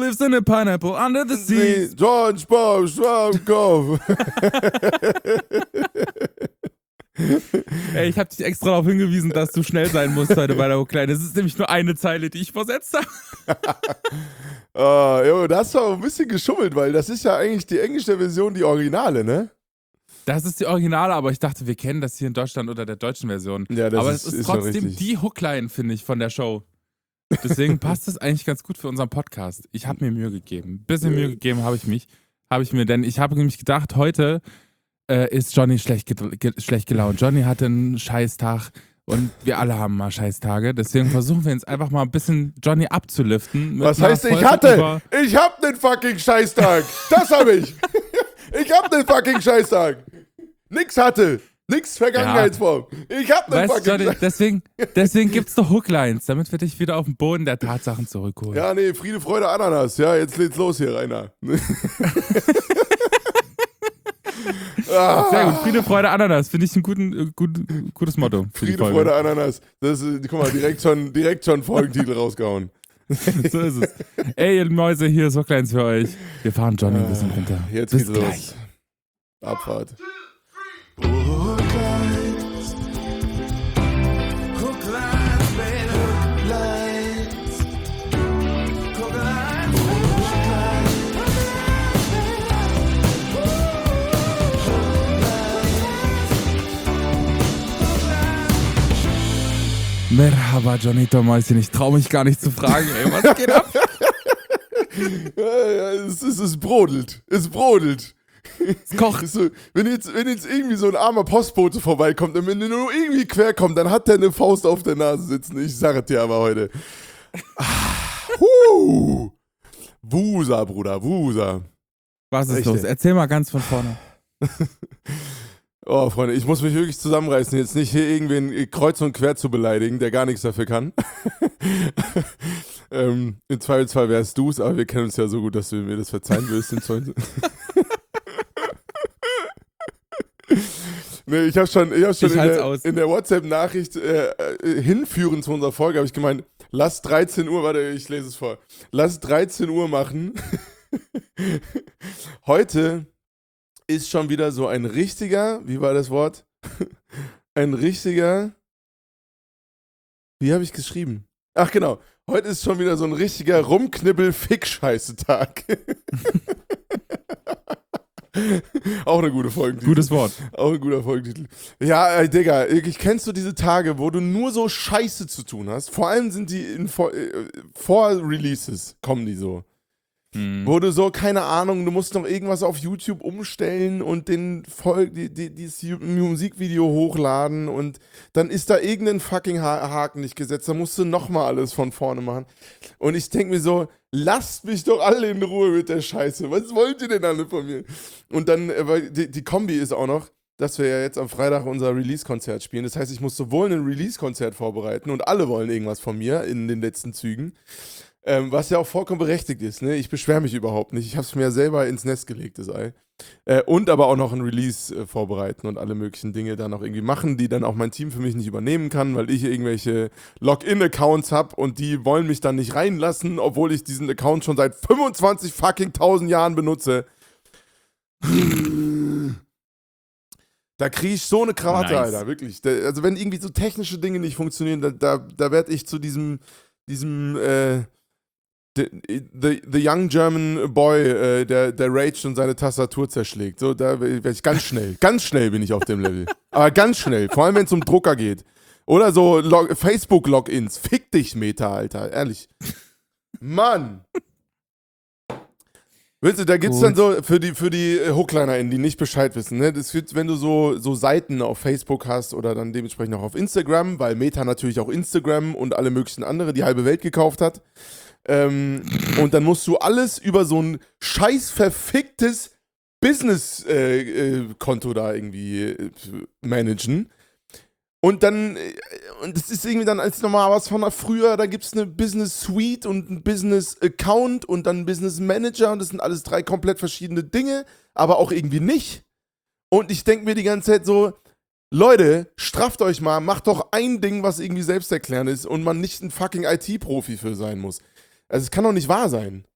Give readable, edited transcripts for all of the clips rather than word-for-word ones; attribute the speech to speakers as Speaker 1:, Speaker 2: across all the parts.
Speaker 1: lives in a pineapple under the sea.
Speaker 2: SpongeBob, Schwammkopf.
Speaker 1: Ey, ich hab dich extra darauf hingewiesen, dass du schnell sein musst heute bei der Hookline. Es ist nämlich nur eine Zeile, die ich versetzt habe.
Speaker 2: Jo, da hast du auch ein bisschen geschummelt, weil das ist ja eigentlich die englische Version, die Originale, ne?
Speaker 1: Das ist die Originale, aber ich dachte, wir kennen das hier in Deutschland unter der deutschen Version.
Speaker 2: Ja, das
Speaker 1: aber
Speaker 2: ist
Speaker 1: es ist
Speaker 2: schon
Speaker 1: trotzdem
Speaker 2: richtig.
Speaker 1: die Hookline, finde ich, von der Show. Deswegen passt es eigentlich ganz gut für unseren Podcast. Ich habe mir Mühe gegeben. Ein bisschen Mühe gegeben habe ich mir, denn ich habe nämlich gedacht, heute ist Johnny schlecht gelaunt. Johnny hatte einen Scheißtag und wir alle haben mal Scheißtage. Deswegen versuchen wir jetzt einfach mal ein bisschen Johnny abzuliften.
Speaker 2: Was heißt, ich hab einen fucking Scheißtag. Das habe ich. Ich hab einen fucking Scheißtag. Nix hatte. Nix Vergangenheitsform. Ich hab einen fucking
Speaker 1: Johnny, deswegen gibt's doch Hooklines, damit wir dich wieder auf den Boden der Tatsachen zurückholen.
Speaker 2: Ja, nee, Friede, Freude, Ananas. Ja, jetzt geht's los hier, Rainer.
Speaker 1: Sehr gut. Friede, Freude, Ananas. Finde ich ein gutes Motto.
Speaker 2: Friede, Freude, Ananas. Das ist, guck mal, direkt schon Folgentitel rausgehauen.
Speaker 1: So ist es. Ey, ihr Mäuse, hier ist Hooklines für euch. Wir fahren Johnny ein bisschen runter.
Speaker 2: Jetzt
Speaker 1: Bis
Speaker 2: geht's
Speaker 1: gleich.
Speaker 2: los. Abfahrt.
Speaker 1: Merhaba, Johnny Mäuschen. Ich traue mich gar nicht zu fragen, ey. Was geht ab?
Speaker 2: Ja, es brodelt. Es brodelt.
Speaker 1: Es kocht.
Speaker 2: So, wenn jetzt irgendwie so ein armer Postbote vorbeikommt und wenn der nur irgendwie quer kommt, dann hat der eine Faust auf der Nase sitzen. Ich sage es dir aber heute. Wusa, Bruder, Wusa.
Speaker 1: Was ist
Speaker 2: Echt,
Speaker 1: los?
Speaker 2: ey?
Speaker 1: Erzähl mal ganz von vorne.
Speaker 2: Oh, Freunde, ich muss mich wirklich zusammenreißen, jetzt nicht hier irgendwen kreuz und quer zu beleidigen, der gar nichts dafür kann. Im Zweifelsfall wärst du's, aber wir kennen uns ja so gut, dass du mir das verzeihen willst. Nee, ich habe schon in der WhatsApp-Nachricht hinführend zu unserer Folge, habe ich gemeint, lass 13 Uhr, warte, ich lese es vor. Lass 13 Uhr machen. Heute ist schon wieder so ein richtiger, wie war das Wort? Ein richtiger, wie habe ich geschrieben? Ach genau, heute ist schon wieder so ein richtiger Rumknibbel-Fick-Scheiße-Tag. Auch eine gute Folgentitel.
Speaker 1: Gutes Wort.
Speaker 2: Auch ein guter Folgentitel. Ja, Digga, kennst du diese Tage, wo du nur so Scheiße zu tun hast? Vor allem sind die vor Releases, kommen die so. Wo du so, keine Ahnung, du musst noch irgendwas auf YouTube umstellen und dieses Musikvideo hochladen und dann ist da irgendein fucking Haken nicht gesetzt, dann musst du nochmal alles von vorne machen. Und ich denke mir so, lasst mich doch alle in Ruhe mit der Scheiße, was wollt ihr denn alle von mir? Und dann, weil die Kombi ist auch noch, dass wir ja jetzt am Freitag unser Release-Konzert spielen. Das heißt, ich muss sowohl ein Release-Konzert vorbereiten und alle wollen irgendwas von mir in den letzten Zügen. Was ja auch vollkommen berechtigt ist, ne? Ich beschwere mich überhaupt nicht. Ich habe es mir ja selber ins Nest gelegt, das Ei. Und aber auch noch ein Release vorbereiten und alle möglichen Dinge dann auch irgendwie machen, die dann auch mein Team für mich nicht übernehmen kann, weil ich irgendwelche Login-Accounts habe und die wollen mich dann nicht reinlassen, obwohl ich diesen Account schon seit 25 fucking 1000 Jahren benutze. Da kriege ich so eine Krawatte, nice. Alter, wirklich. Also wenn irgendwie so technische Dinge nicht funktionieren, da werde ich zu diesem The young German boy, der raged und seine Tastatur zerschlägt. So, da werde ich ganz schnell bin ich auf dem Level. Aber ganz schnell, vor allem wenn es um Drucker geht. Oder so Facebook-Logins. Fick dich, Meta, Alter, ehrlich. Mann. Willst du, da gibt's dann so, für die HooklinerInnen, die nicht Bescheid wissen, ne? Das wird, wenn du so Seiten auf Facebook hast oder dann dementsprechend auch auf Instagram, weil Meta natürlich auch Instagram und alle möglichen andere die halbe Welt gekauft hat. Und dann musst du alles über so ein scheiß verficktes Business-Konto da irgendwie managen. Und dann, und das ist irgendwie dann als normal was von früher, da gibt es eine Business Suite und ein Business Account und dann ein Business Manager und das sind alles 3 komplett verschiedene Dinge, aber auch irgendwie nicht. Und ich denke mir die ganze Zeit so, Leute, strafft euch mal, macht doch ein Ding, was irgendwie selbsterklärend ist und man nicht ein fucking IT-Profi für sein muss. Also es kann doch nicht wahr sein.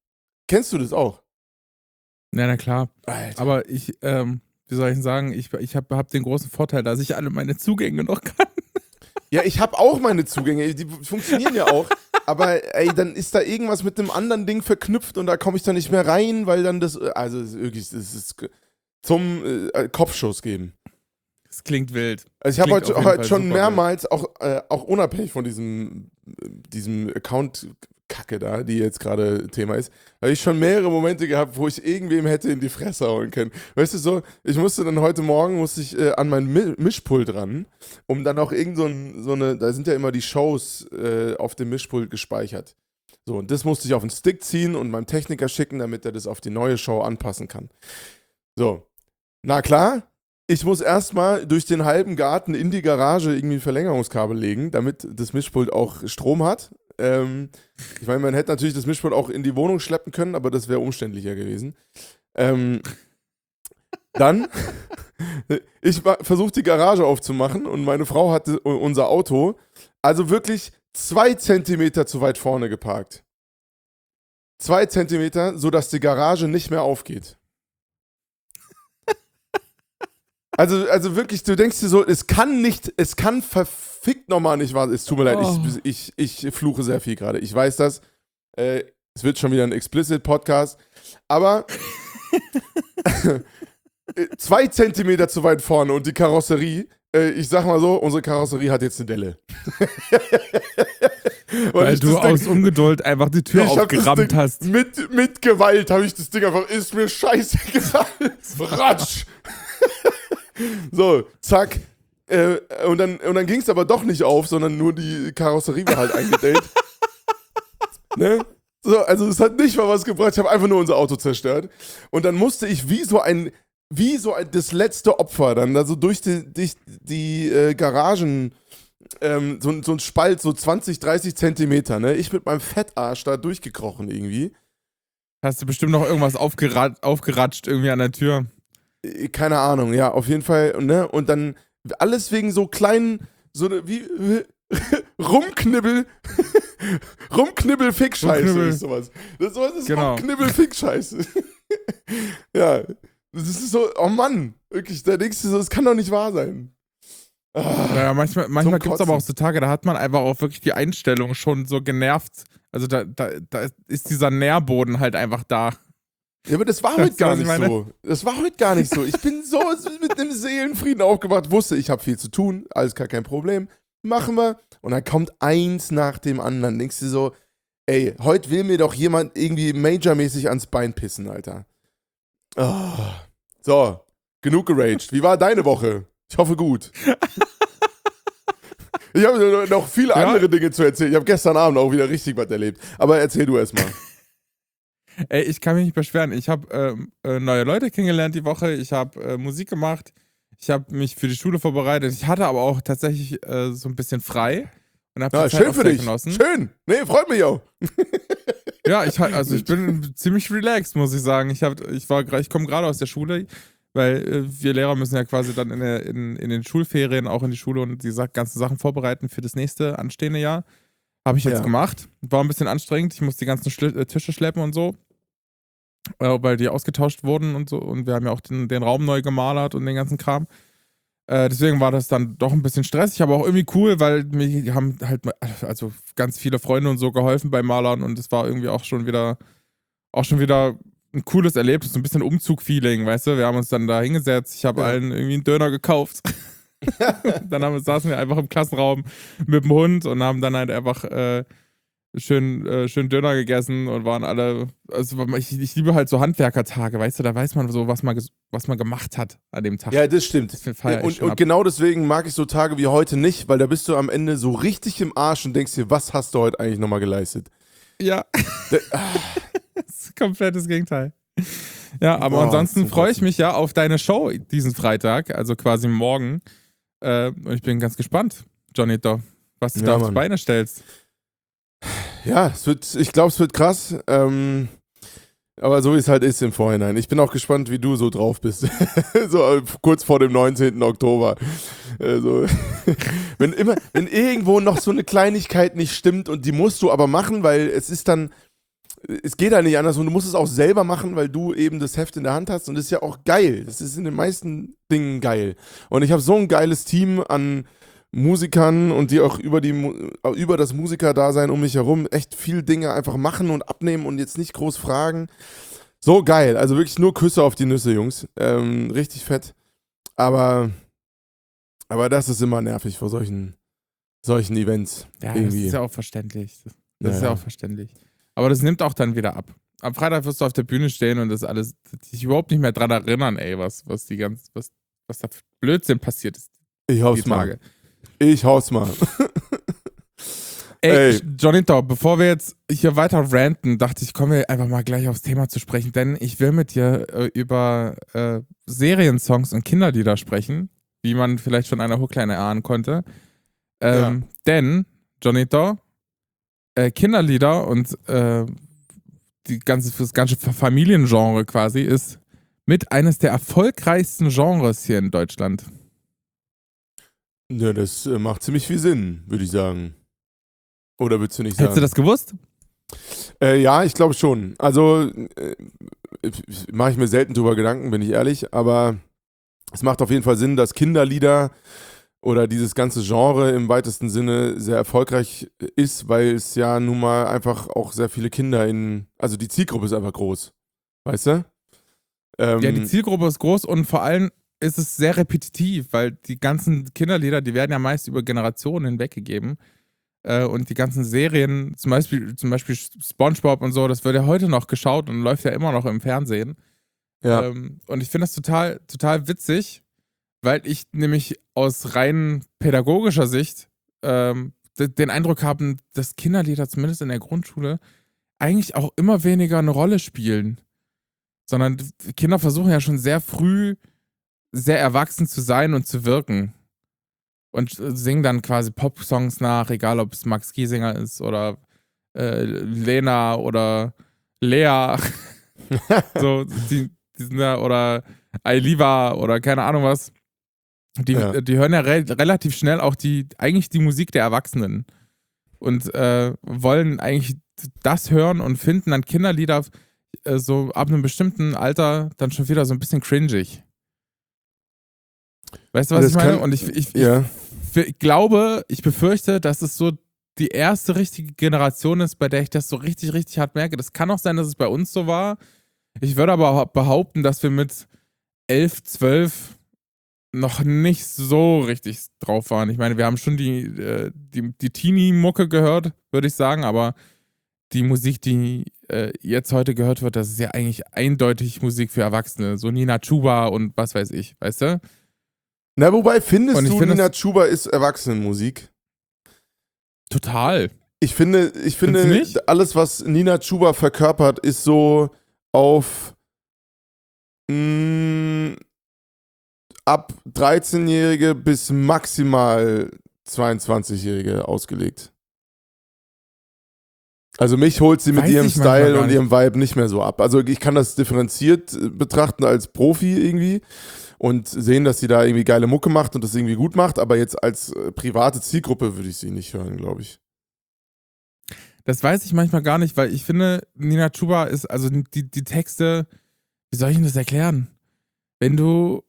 Speaker 2: Kennst du das auch?
Speaker 1: Na klar.
Speaker 2: Alter.
Speaker 1: Aber wie soll ich denn sagen, ich hab den großen Vorteil, dass ich alle meine Zugänge noch kann.
Speaker 2: Ja, ich habe auch meine Zugänge, die funktionieren ja auch. Aber ey, dann ist da irgendwas mit einem anderen Ding verknüpft und da komme ich dann nicht mehr rein, weil dann das ist zum Kopfschuss geben.
Speaker 1: Das klingt wild.
Speaker 2: Also ich habe heute schon mehrmals, auch unabhängig von diesem Account-Kacke da, die jetzt gerade Thema ist, habe ich schon mehrere Momente gehabt, wo ich irgendwem hätte in die Fresse hauen können. Weißt du so, ich musste dann heute Morgen an mein Mischpult ran, um dann auch da sind ja immer die Shows auf dem Mischpult gespeichert. So, und das musste ich auf den Stick ziehen und meinem Techniker schicken, damit er das auf die neue Show anpassen kann. So, na klar, ich muss erstmal durch den halben Garten in die Garage irgendwie ein Verlängerungskabel legen, damit das Mischpult auch Strom hat. Ich meine, man hätte natürlich das Mischpult auch in die Wohnung schleppen können, aber das wäre umständlicher gewesen. Dann, ich versuche die Garage aufzumachen und meine Frau hatte unser Auto, also wirklich 2 Zentimeter zu weit vorne geparkt. 2 Zentimeter, sodass die Garage nicht mehr aufgeht. Also wirklich, du denkst dir so, es kann verfickt nochmal nicht wahr sein. Es tut mir leid, ich fluche sehr viel gerade. Ich weiß das. Es wird schon wieder ein Explicit-Podcast. Aber 2 Zentimeter zu weit vorne und die Karosserie, ich sag mal so, unsere Karosserie hat jetzt eine Delle.
Speaker 1: Weil du aus Ungeduld einfach die Tür aufgerammt hast.
Speaker 2: Mit Gewalt habe ich das Ding einfach, ist mir scheißegal. Ratsch. So, zack. Und dann ging es aber doch nicht auf, sondern nur die Karosserie war halt eingedellt. Ne? So, also es hat nicht mal was gebracht, ich habe einfach nur unser Auto zerstört. Und dann musste ich wie so das letzte Opfer dann, also durch die Garagen, so ein Spalt, so 20, 30 Zentimeter, ne? Ich mit meinem Fettarsch da durchgekrochen irgendwie.
Speaker 1: Hast du bestimmt noch irgendwas aufgeratscht irgendwie an der Tür?
Speaker 2: Keine Ahnung, ja, auf jeden Fall, ne? Und dann alles wegen so kleinen, wie Rumknibbel-Fick-Scheiße ist sowas. Sowas ist genau. Rumknibbel-Fick-Scheiße. Ja, das ist so, oh Mann, wirklich, da denkst du so, das kann doch nicht wahr sein.
Speaker 1: Naja, manchmal gibt es aber auch so Tage, da hat man einfach auch wirklich die Einstellung schon so genervt. Also da ist dieser Nährboden halt einfach da.
Speaker 2: Ja, aber das war heute gar nicht so. Das war heute gar nicht so. Ich bin so mit einem Seelenfrieden aufgewacht, wusste, ich habe viel zu tun, alles gar kein Problem. Machen wir. Und dann kommt eins nach dem anderen. Denkst du so, ey, heute will mir doch jemand irgendwie majormäßig ans Bein pissen, Alter. Oh. So, genug geraged. Wie war deine Woche? Ich hoffe gut. Ich habe noch viele andere Dinge zu erzählen. Ich habe gestern Abend auch wieder richtig was erlebt. Aber erzähl du erst mal.
Speaker 1: Ey, ich kann mich nicht beschweren. Ich habe neue Leute kennengelernt die Woche. Ich habe Musik gemacht. Ich habe mich für die Schule vorbereitet. Ich hatte aber auch tatsächlich so ein bisschen frei. Und habe die Zeit
Speaker 2: schön für dich. Genossen. Schön. Nee, freut mich auch.
Speaker 1: Ja, ich bin ziemlich relaxed, muss ich sagen. Ich komme gerade aus der Schule, weil wir Lehrer müssen ja quasi dann in den Schulferien auch in die Schule und die ganzen Sachen vorbereiten für das nächste anstehende Jahr. Habe ich jetzt gemacht. War ein bisschen anstrengend. Ich musste die ganzen Tische schleppen und so. Weil die ausgetauscht wurden und so. Und wir haben ja auch den Raum neu gemalert und den ganzen Kram. Deswegen war das dann doch ein bisschen stressig, aber auch irgendwie cool, weil mir haben halt also ganz viele Freunde und so geholfen beim Malern und es war irgendwie auch schon wieder ein cooles Erlebnis, so ein bisschen Umzug-Feeling, weißt du? Wir haben uns dann da hingesetzt, ich habe allen irgendwie einen Döner gekauft. Dann saßen wir einfach im Klassenraum mit dem Hund und haben dann halt einfach schön Döner gegessen und waren alle, also ich liebe halt so Handwerkertage, weißt du, da weiß man so, was man gemacht hat an dem Tag.
Speaker 2: Ja, das stimmt. Und genau deswegen mag ich so Tage wie heute nicht, weil da bist du am Ende so richtig im Arsch und denkst dir, was hast du heute eigentlich nochmal geleistet?
Speaker 1: Ja. Das ist komplettes Gegenteil. Ja, aber ansonsten freue ich mich ja auf deine Show diesen Freitag, also quasi morgen. Und ich bin ganz gespannt, Johnny, was du da auf die Beine stellst.
Speaker 2: Ja, ich glaube, es wird krass. Aber so wie es halt ist im Vorhinein. Ich bin auch gespannt, wie du so drauf bist. So kurz vor dem 19. Oktober. Also, wenn irgendwo noch so eine Kleinigkeit nicht stimmt und die musst du aber machen, weil es ist dann, es geht halt nicht anders und du musst es auch selber machen, weil du eben das Heft in der Hand hast und das ist ja auch geil. Das ist in den meisten Dingen geil. Und ich habe so ein geiles Team an Musikern und die auch über das Musikerdasein um mich herum echt viel Dinge einfach machen und abnehmen und jetzt nicht groß fragen. So geil. Also wirklich nur Küsse auf die Nüsse, Jungs. Richtig fett. Aber das ist immer nervig vor solchen Events.
Speaker 1: Ja,
Speaker 2: irgendwie.
Speaker 1: das ist ja auch verständlich. Das ist ja auch verständlich. Aber das nimmt auch dann wieder ab. Am Freitag wirst du auf der Bühne stehen und das alles, dich überhaupt nicht mehr dran erinnern, ey, was da für Blödsinn passiert ist.
Speaker 2: Ich hau's mal.
Speaker 1: Ey, Johnito, bevor wir jetzt hier weiter ranten, dachte ich, kommen wir einfach mal gleich aufs Thema zu sprechen, denn ich will mit dir über Seriensongs und Kinderlieder sprechen, wie man vielleicht von einer Hookline erahnen konnte. Denn, Johnito, Kinderlieder und das ganze Familiengenre quasi ist mit eines der erfolgreichsten Genres hier in Deutschland.
Speaker 2: Ja, das macht ziemlich viel Sinn, würde ich sagen. Oder würdest du nicht sagen?
Speaker 1: Hättest du das gewusst?
Speaker 2: Ja, ich glaube schon. Also mache ich mir selten drüber Gedanken, bin ich ehrlich, aber es macht auf jeden Fall Sinn, dass Kinderlieder oder dieses ganze Genre im weitesten Sinne sehr erfolgreich ist, weil es ja nun mal einfach auch sehr viele Kinder also die Zielgruppe ist einfach groß, weißt du?
Speaker 1: Ja, die Zielgruppe ist groß und vor allem ist es sehr repetitiv, weil die ganzen Kinderlieder, die werden ja meist über Generationen hinweg gegeben. Und die ganzen Serien, zum Beispiel SpongeBob und so, das wird ja heute noch geschaut und läuft ja immer noch im Fernsehen.
Speaker 2: Ja.
Speaker 1: Und ich finde das total, total witzig, weil ich nämlich aus rein pädagogischer Sicht den Eindruck habe, dass Kinderlieder zumindest in der Grundschule eigentlich auch immer weniger eine Rolle spielen. Sondern Kinder versuchen ja schon sehr früh sehr erwachsen zu sein und zu wirken. Und singen dann quasi Pop-Songs nach, egal ob es Max Giesinger ist oder Lena oder Lea. So, die sind da, oder Ailiva oder keine Ahnung was. Die hören ja relativ schnell auch eigentlich die Musik der Erwachsenen. Und wollen eigentlich das hören und finden dann Kinderlieder so ab einem bestimmten Alter dann schon wieder so ein bisschen cringig. Weißt du, was ich meine? Und ich glaube, ich befürchte, dass es so die erste richtige Generation ist, bei der ich das so richtig, richtig hart merke. Das kann auch sein, dass es bei uns so war. Ich würde aber behaupten, dass wir mit 11, 12 noch nicht so richtig drauf waren. Ich meine, wir haben schon die Teenie-Mucke gehört, würde ich sagen, aber die Musik, die jetzt heute gehört wird, das ist ja eigentlich eindeutig Musik für Erwachsene. So Nina Chuba und was weiß ich, weißt du?
Speaker 2: Na, wobei findest du, Nina Chuba ist Erwachsenenmusik?
Speaker 1: Total.
Speaker 2: Ich finde alles, was Nina Chuba verkörpert, ist so auf ab 13-Jährige bis maximal 22-Jährige ausgelegt. Also mich holt sie mit ihrem Style und ihrem Vibe nicht mehr so ab. Also ich kann das differenziert betrachten als Profi irgendwie und sehen, dass sie da irgendwie geile Mucke macht und das irgendwie gut macht, aber jetzt als private Zielgruppe würde ich sie nicht hören, glaube ich.
Speaker 1: Das weiß ich manchmal gar nicht, weil ich finde, Nina Chuba ist, also die Texte, wie soll ich denn das erklären? Wenn du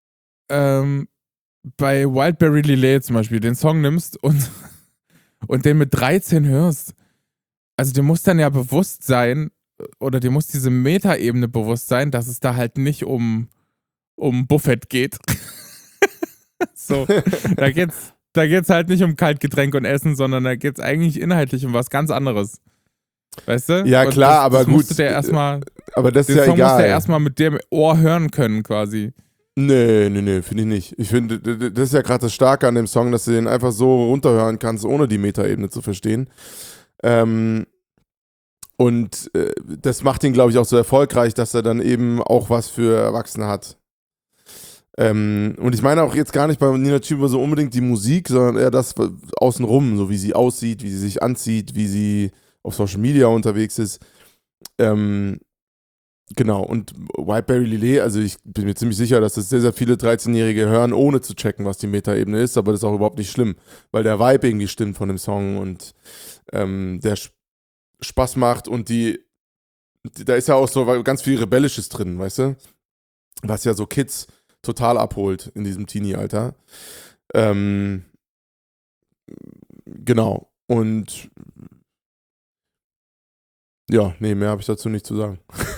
Speaker 1: bei Wildberry Lillet zum Beispiel den Song nimmst und den mit 13 hörst, also dir muss dann ja bewusst sein, oder dir muss diese Metaebene bewusst sein, dass es da halt nicht um Buffett geht. So, da geht's halt nicht um Kaltgetränk und Essen, sondern da geht's eigentlich inhaltlich um was ganz anderes. Weißt du?
Speaker 2: Ja, klar, aber gut.
Speaker 1: Aber das ist ja egal. Den Song musst du ja erstmal mit dem Ohr hören können, quasi. Nee,
Speaker 2: finde ich nicht. Ich finde, das ist ja gerade das Starke an dem Song, dass du den einfach so runterhören kannst, ohne die Metaebene zu verstehen. Und das macht ihn, glaube ich, auch so erfolgreich, dass er dann eben auch was für Erwachsene hat. Und ich meine auch jetzt gar nicht bei Nina Chuba so unbedingt die Musik, sondern eher das außenrum, so wie sie aussieht, wie sie sich anzieht, wie sie auf Social Media unterwegs ist. Genau, und Wildberry Lillet, also ich bin mir ziemlich sicher, dass das sehr, sehr viele 13-Jährige hören, ohne zu checken, was die Metaebene ist, aber das ist auch überhaupt nicht schlimm, weil der Vibe irgendwie stimmt von dem Song und der Spaß macht und die da ist ja auch so ganz viel Rebellisches drin, weißt du? Was ja so Kids total abholt in diesem Teenie-Alter. Genau. Und ja, nee, mehr habe ich dazu nicht zu sagen.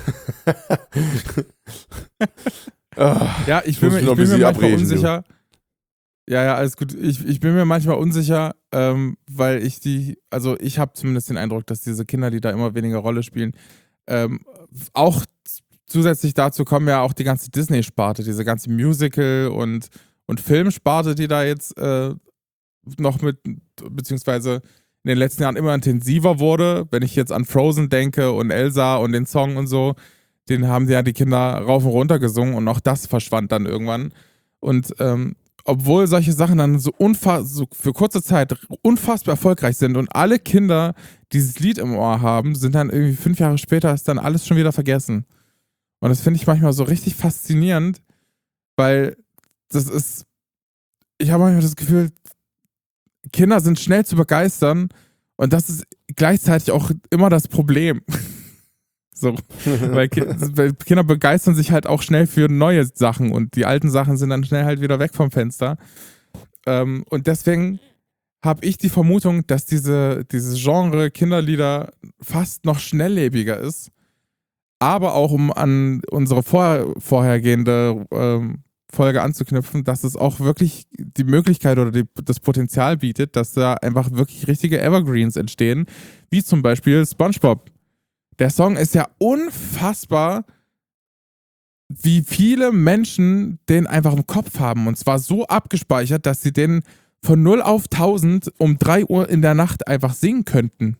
Speaker 1: Ja, ich bin mir manchmal unsicher. Ja, alles gut. Ich bin mir manchmal unsicher, weil ich habe zumindest den Eindruck, dass diese Kinder, die da immer weniger Rolle spielen, auch zusätzlich dazu kommen ja auch die ganze Disney-Sparte, diese ganze Musical- und Filmsparte, die da jetzt noch beziehungsweise in den letzten Jahren immer intensiver wurde. Wenn ich jetzt an Frozen denke und Elsa und den Song und so, den haben ja die Kinder rauf und runter gesungen und auch das verschwand dann irgendwann. Und obwohl solche Sachen dann so für kurze Zeit unfassbar erfolgreich sind und alle Kinder dieses Lied im Ohr haben, sind dann irgendwie 5 Jahre später ist dann alles schon wieder vergessen. Und das finde ich manchmal so richtig faszinierend, weil ich habe manchmal das Gefühl, Kinder sind schnell zu begeistern und das ist gleichzeitig auch immer das Problem. So, weil Kinder begeistern sich halt auch schnell für neue Sachen und die alten Sachen sind dann schnell halt wieder weg vom Fenster. Und deswegen habe ich die Vermutung, dass dieses Genre Kinderlieder fast noch schnelllebiger ist. Aber auch um an unsere vorhergehende Folge anzuknüpfen, dass es auch wirklich die Möglichkeit oder das Potenzial bietet, dass da einfach wirklich richtige Evergreens entstehen, wie zum Beispiel SpongeBob. Der Song ist ja unfassbar, wie viele Menschen den einfach im Kopf haben. Und zwar so abgespeichert, dass sie den von 0 auf 1000 um 3 Uhr in der Nacht einfach singen könnten.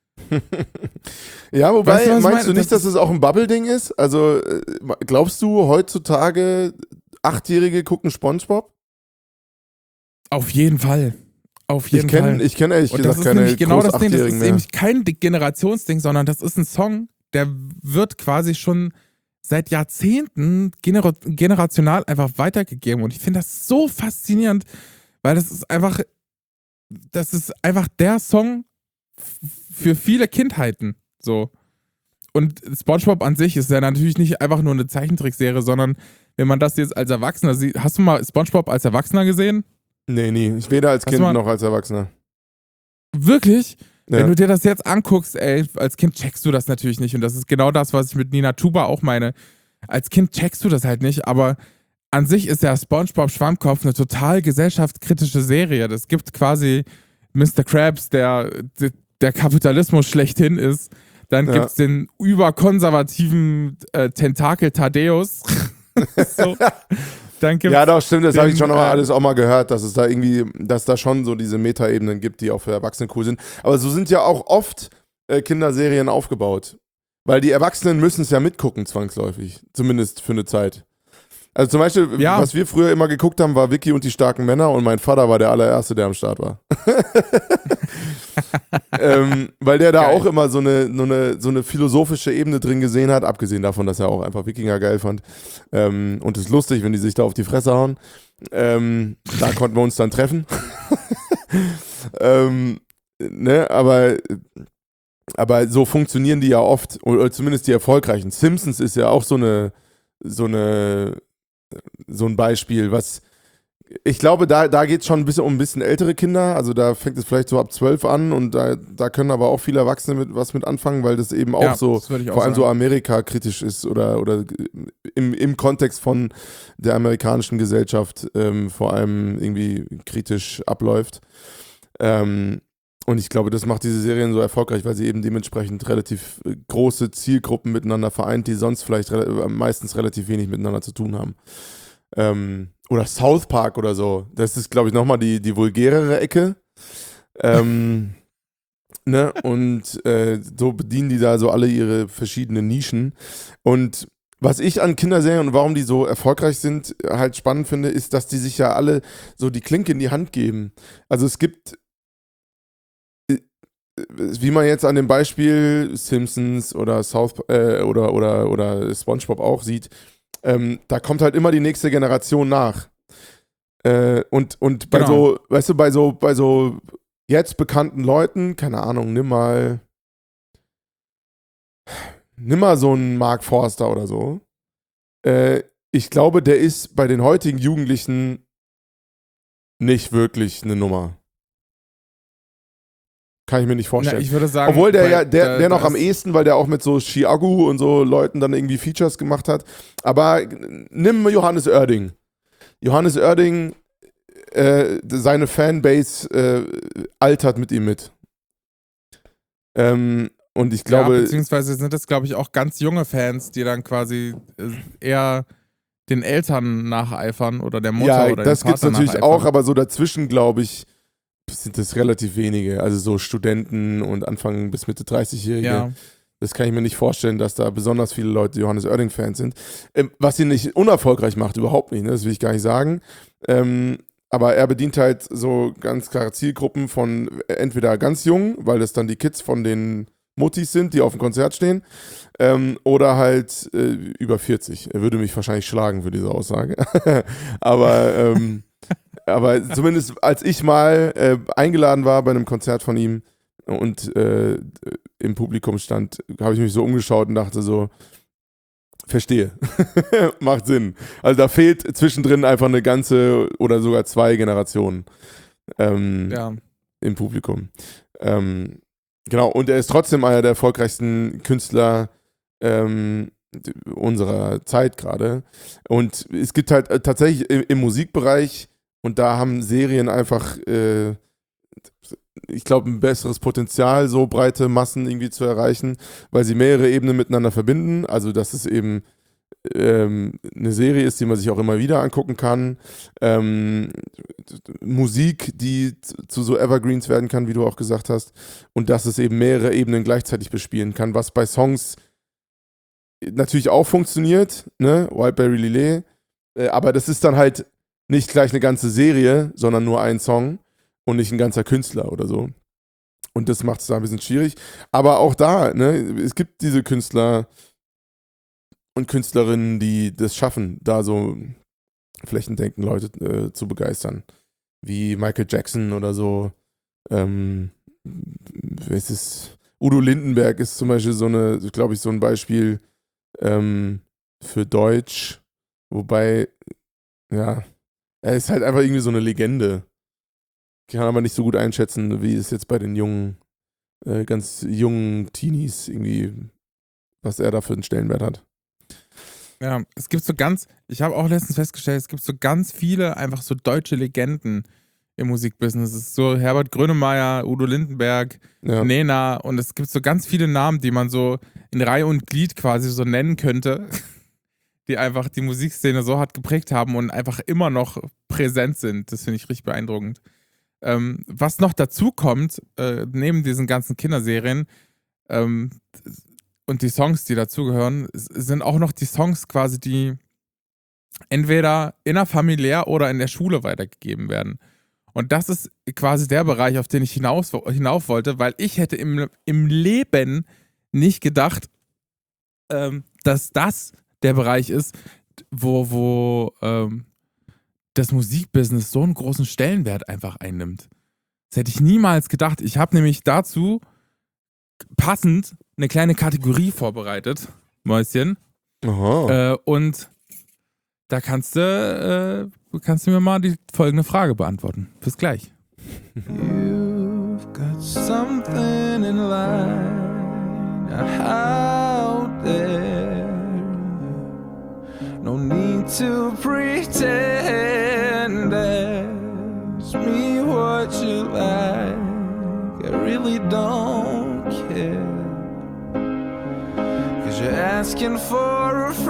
Speaker 2: Ja, wobei, weißt du, meinst du nicht, dass es auch ein Bubble-Ding ist? Also, glaubst du, heutzutage 8-Jährige gucken SpongeBob?
Speaker 1: Auf jeden Fall. Auf jeden Fall.
Speaker 2: Ich kenne ehrlich gesagt keine
Speaker 1: genau das Ding. Das ist
Speaker 2: mehr.
Speaker 1: nämlich kein Generationsding, sondern das ist ein Song, der wird quasi schon seit Jahrzehnten generational einfach weitergegeben. Und ich finde das so faszinierend, weil das ist einfach der Song für viele Kindheiten. So. Und SpongeBob an sich ist ja natürlich nicht einfach nur eine Zeichentrickserie, sondern wenn man das jetzt als Erwachsener sieht. Hast du mal SpongeBob als Erwachsener gesehen?
Speaker 2: Nee, nie. Ich weder als Kind noch als Erwachsener.
Speaker 1: Wirklich?
Speaker 2: Ja.
Speaker 1: Wenn du dir das jetzt anguckst, ey, als Kind checkst du das natürlich nicht. Und das ist genau das, was ich mit Nina Chuba auch meine. Als Kind checkst du das halt nicht, aber an sich ist ja SpongeBob Schwammkopf eine total gesellschaftskritische Serie. Das gibt quasi Mr. Krabs, der Kapitalismus schlechthin ist. Dann gibt's den überkonservativen Tentakel Thaddeus. So.
Speaker 2: Ja, doch, stimmt, das habe ich schon alles auch mal gehört, dass es da irgendwie, dass da schon so diese Meta-Ebenen gibt, die auch für Erwachsene cool sind. Aber so sind ja auch oft Kinderserien aufgebaut. Weil die Erwachsenen müssen es ja mitgucken, zwangsläufig. Zumindest für eine Zeit. Also zum Beispiel, was wir früher immer geguckt haben, war Vicky und die starken Männer und mein Vater war der allererste, der am Start war. Weil der da auch immer so eine philosophische Ebene drin gesehen hat, abgesehen davon, dass er auch einfach Wikinger geil fand. Und es ist lustig, wenn die sich da auf die Fresse hauen. Da konnten wir uns dann treffen. Ne, aber so funktionieren die ja oft, oder zumindest die erfolgreichen. Simpsons ist ja auch so ein Beispiel, was ich glaube, da geht es schon um ein bisschen ältere Kinder, also da fängt es vielleicht so ab 12 an und da können aber auch viele Erwachsene was mit anfangen, weil das eben auch so, vor allem so Amerika-kritisch ist oder im Kontext von der amerikanischen Gesellschaft vor allem irgendwie kritisch abläuft. Und ich glaube, das macht diese Serien so erfolgreich, weil sie eben dementsprechend relativ große Zielgruppen miteinander vereint, die sonst vielleicht meistens relativ wenig miteinander zu tun haben. Oder South Park oder so. Das ist, glaube ich, nochmal die vulgärere Ecke. Ne? Und so bedienen die da so alle ihre verschiedenen Nischen. Und was ich an Kinderserien und warum die so erfolgreich sind, halt spannend finde, ist, dass die sich ja alle so die Klinke in die Hand geben. Also es gibt, wie man jetzt an dem Beispiel Simpsons oder oder SpongeBob auch sieht, da kommt halt immer die nächste Generation nach. Und bei so, weißt du, bei so jetzt bekannten Leuten, keine Ahnung, nimm mal nimm mal so einen Mark Forster oder so. Ich glaube, der ist bei den heutigen Jugendlichen nicht wirklich eine Nummer. Kann ich mir nicht vorstellen.
Speaker 1: Ich würde sagen,
Speaker 2: obwohl der noch am ehesten, weil der auch mit so Chiagu und so Leuten dann irgendwie Features gemacht hat. Aber nimm Johannes Oerding. Johannes Oerding, seine Fanbase altert mit ihm mit. Und ich glaube.
Speaker 1: Ja, beziehungsweise sind das, glaube ich, auch ganz junge Fans, die dann quasi eher den Eltern nacheifern oder der Mutter oder dem Vater.
Speaker 2: Ja, das gibt's natürlich auch, aber so dazwischen, glaube ich, sind das relativ wenige. Also so Studenten und Anfang bis Mitte 30-Jährige. Ja. Das kann ich mir nicht vorstellen, dass da besonders viele Leute Johannes Oerding-Fans sind. Was ihn nicht unerfolgreich macht, überhaupt nicht, ne? Das will ich gar nicht sagen. Aber er bedient halt so ganz klare Zielgruppen von entweder ganz jung, weil das dann die Kids von den Muttis sind, die auf dem Konzert stehen, oder halt über 40. Er würde mich wahrscheinlich schlagen für diese Aussage. Aber zumindest als ich mal eingeladen war bei einem Konzert von ihm und im Publikum stand, habe ich mich so umgeschaut und dachte so, verstehe. Macht Sinn. Also da fehlt zwischendrin einfach eine ganze oder sogar 2 Generationen im Publikum. Genau, und er ist trotzdem einer der erfolgreichsten Künstler unserer Zeit gerade. Und es gibt halt tatsächlich im Musikbereich, und da haben Serien einfach, ich glaube, ein besseres Potenzial, so breite Massen irgendwie zu erreichen, weil sie mehrere Ebenen miteinander verbinden. Also, dass es eben eine Serie ist, die man sich auch immer wieder angucken kann. Musik, die zu so Evergreens werden kann, wie du auch gesagt hast. Und dass es eben mehrere Ebenen gleichzeitig bespielen kann, was bei Songs natürlich auch funktioniert, ne? Wildberry Lillet. Aber das ist dann halt nicht gleich eine ganze Serie, sondern nur ein Song und nicht ein ganzer Künstler oder so. Und das macht es da ein bisschen schwierig. Aber auch da, ne, es gibt diese Künstler und Künstlerinnen, die das schaffen, da so flächendeckend Leute zu begeistern. Wie Michael Jackson oder so. Udo Lindenberg ist zum Beispiel so ein Beispiel für Deutsch. Wobei, ja, er ist halt einfach irgendwie so eine Legende. Ich kann aber nicht so gut einschätzen, wie es jetzt bei den ganz jungen Teenies irgendwie, was er da für einen Stellenwert hat.
Speaker 1: Ja, ich habe auch letztens festgestellt, es gibt so ganz viele einfach so deutsche Legenden im Musikbusiness. Es ist so Herbert Grönemeyer, Udo Lindenberg, Nena, und es gibt so ganz viele Namen, die man so in Reihe und Glied quasi so nennen könnte, die einfach die Musikszene so hart geprägt haben und einfach immer noch präsent sind. Das finde ich richtig beeindruckend. Was noch dazu kommt, neben diesen ganzen Kinderserien und die Songs, die dazugehören, sind auch noch die Songs quasi, die entweder innerfamiliär oder in der Schule weitergegeben werden. Und das ist quasi der Bereich, auf den ich hinauf wollte, weil ich hätte im Leben nicht gedacht, dass das der Bereich ist, wo das Musikbusiness so einen großen Stellenwert einfach einnimmt. Das hätte ich niemals gedacht. Ich habe nämlich dazu passend eine kleine Kategorie vorbereitet, Mäuschen. Und da kannst du mir mal die folgende Frage beantworten. Bis gleich. You've got something in line out there. No need to pretend. Ask me what you like. I really don't care. 'Cause you're asking for a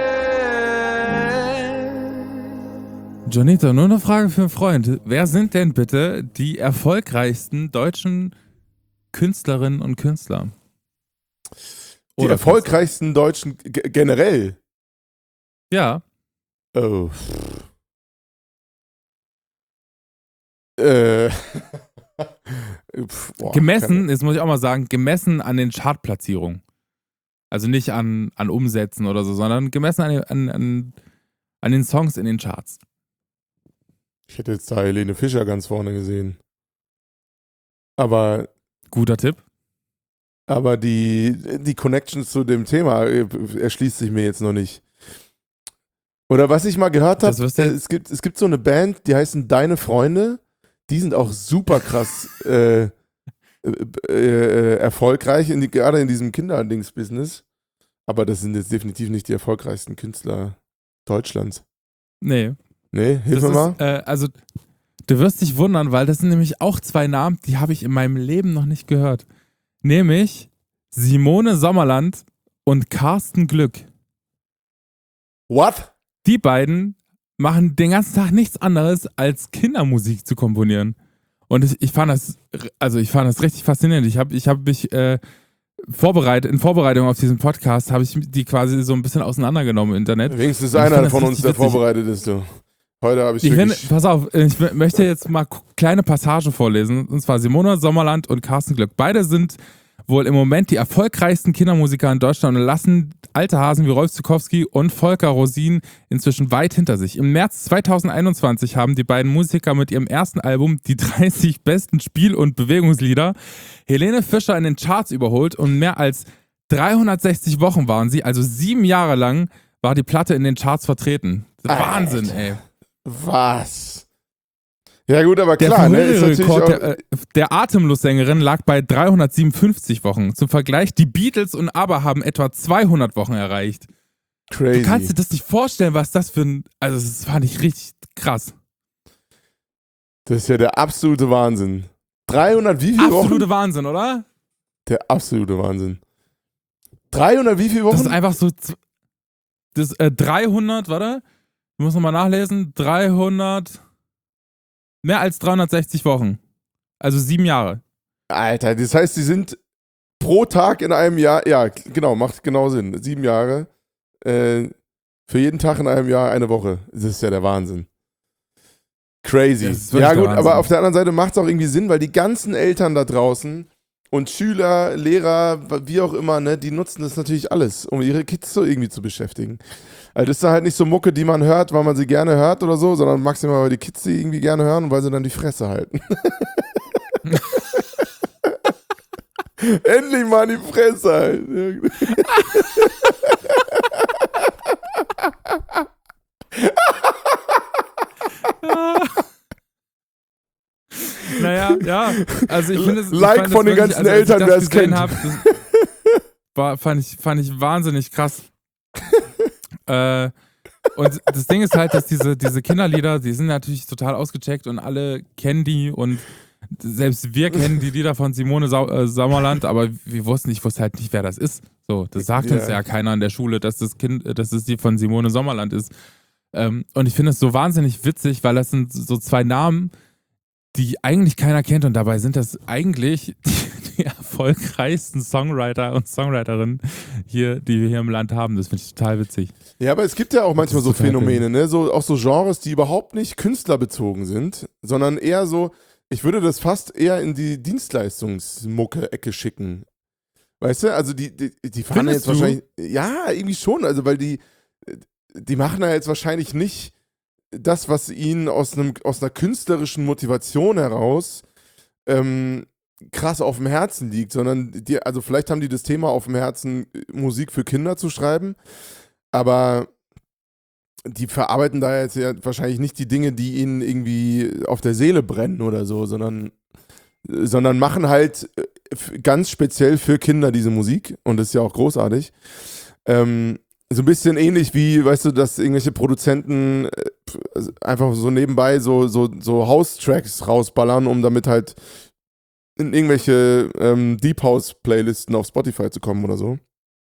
Speaker 1: friend. Jonita, nur eine Frage für einen Freund. Wer sind denn bitte die erfolgreichsten deutschen Künstlerinnen und Künstler?
Speaker 2: Die erfolgreichsten Deutschen generell?
Speaker 1: Ja.
Speaker 2: Oh.
Speaker 1: Gemessen, jetzt muss ich auch mal sagen, gemessen an den Chartplatzierungen. Also nicht an Umsätzen oder so, sondern gemessen an den Songs in den Charts.
Speaker 2: Ich hätte jetzt da Helene Fischer ganz vorne gesehen. Aber.
Speaker 1: Guter Tipp.
Speaker 2: Aber die Connection zu dem Thema erschließt sich mir jetzt noch nicht. Oder was ich mal gehört habe, es gibt so eine Band, die heißen Deine Freunde. Die sind auch super krass erfolgreich, gerade in diesem Kinderdings-Business. Aber das sind jetzt definitiv nicht die erfolgreichsten Künstler Deutschlands.
Speaker 1: Nee.
Speaker 2: Nee, hilf mir mal.
Speaker 1: Also, du wirst dich wundern, weil das sind nämlich auch 2 Namen, die habe ich in meinem Leben noch nicht gehört. Nämlich Simone Sommerland und Carsten Glück.
Speaker 2: What?
Speaker 1: Die beiden machen den ganzen Tag nichts anderes, als Kindermusik zu komponieren. Und ich fand das richtig faszinierend. Ich hab mich in Vorbereitung auf diesen Podcast, habe ich die quasi so ein bisschen auseinandergenommen im Internet.
Speaker 2: Wenigstens einer von uns, der vorbereitet ist, du. Heute habe ich
Speaker 1: pass auf, ich möchte jetzt mal kleine Passage vorlesen. Und zwar Simone Sommerland und Carsten Glück. Beide sind wohl im Moment die erfolgreichsten Kindermusiker in Deutschland und lassen alte Hasen wie Rolf Zukowski und Volker Rosin inzwischen weit hinter sich. Im März 2021 haben die beiden Musiker mit ihrem ersten Album die 30 besten Spiel- und Bewegungslieder Helene Fischer in den Charts überholt und mehr als 360 Wochen waren sie, also 7 Jahre lang war die Platte in den Charts vertreten. Wahnsinn, ey.
Speaker 2: Was? Ja gut, aber klar, ne, ist natürlich auch
Speaker 1: der Atemlos-Sängerin lag bei 357 Wochen. Zum Vergleich, die Beatles und ABBA haben etwa 200 Wochen erreicht.
Speaker 2: Crazy.
Speaker 1: Du kannst dir das nicht vorstellen, was das für ein... Also das fand ich richtig krass.
Speaker 2: Das ist ja der absolute Wahnsinn. 300 wie viele Wochen?
Speaker 1: Absolute Wahnsinn, oder?
Speaker 2: Der absolute Wahnsinn. 300 wie viele Wochen?
Speaker 1: Das ist einfach so... Das 300, warte, ich muss nochmal nachlesen, 300... Mehr als 360 Wochen. Also 7 Jahre.
Speaker 2: Alter, das heißt, sie sind pro Tag in einem Jahr, ja, genau, macht genau Sinn. 7 Jahre. Für jeden Tag in einem Jahr eine Woche. Das ist ja der Wahnsinn. Crazy. Ja gut, aber auf der anderen Seite macht es auch irgendwie Sinn, weil die ganzen Eltern da draußen und Schüler, Lehrer, wie auch immer, ne, die nutzen das natürlich alles, um ihre Kids so irgendwie zu beschäftigen. Also das ist dann halt nicht so Mucke, die man hört, weil man sie gerne hört oder so, sondern maximal, weil die Kids sie irgendwie gerne hören und weil sie dann die Fresse halten. Endlich mal die Fresse halten.
Speaker 1: Naja, ja, also ich finde es...
Speaker 2: Like von den ganzen Eltern, wer es kennt.
Speaker 1: Fand ich wahnsinnig krass. Und das Ding ist halt, dass diese Kinderlieder, die sind natürlich total ausgecheckt und alle kennen die und selbst wir kennen die Lieder von Simone Sommerland, aber ich wusste halt nicht, wer das ist. So, das sagt uns ja keiner in der Schule, dass es die von Simone Sommerland ist. Und ich finde es so wahnsinnig witzig, weil das sind so 2 Namen, die eigentlich keiner kennt und dabei sind das eigentlich die erfolgreichsten Songwriter und Songwriterinnen hier, die wir hier im Land haben. Das finde ich total witzig.
Speaker 2: Ja, aber es gibt ja auch manchmal so Phänomene, ne? Auch so Genres, die überhaupt nicht künstlerbezogen sind, sondern eher so, ich würde das fast eher in die Dienstleistungsmucke-Ecke schicken. Weißt du, also die fahren ja jetzt wahrscheinlich, ja, irgendwie schon, also weil die machen ja jetzt wahrscheinlich nicht das, was ihnen aus einer künstlerischen Motivation heraus krass auf dem Herzen liegt, sondern also vielleicht haben die das Thema auf dem Herzen, Musik für Kinder zu schreiben, aber die verarbeiten da jetzt ja wahrscheinlich nicht die Dinge, die ihnen irgendwie auf der Seele brennen oder so, sondern machen halt ganz speziell für Kinder diese Musik und das ist ja auch großartig. So ein bisschen ähnlich wie, weißt du, dass irgendwelche Produzenten einfach so nebenbei so House-Tracks rausballern, um damit halt in irgendwelche Deep House-Playlisten auf Spotify zu kommen oder so.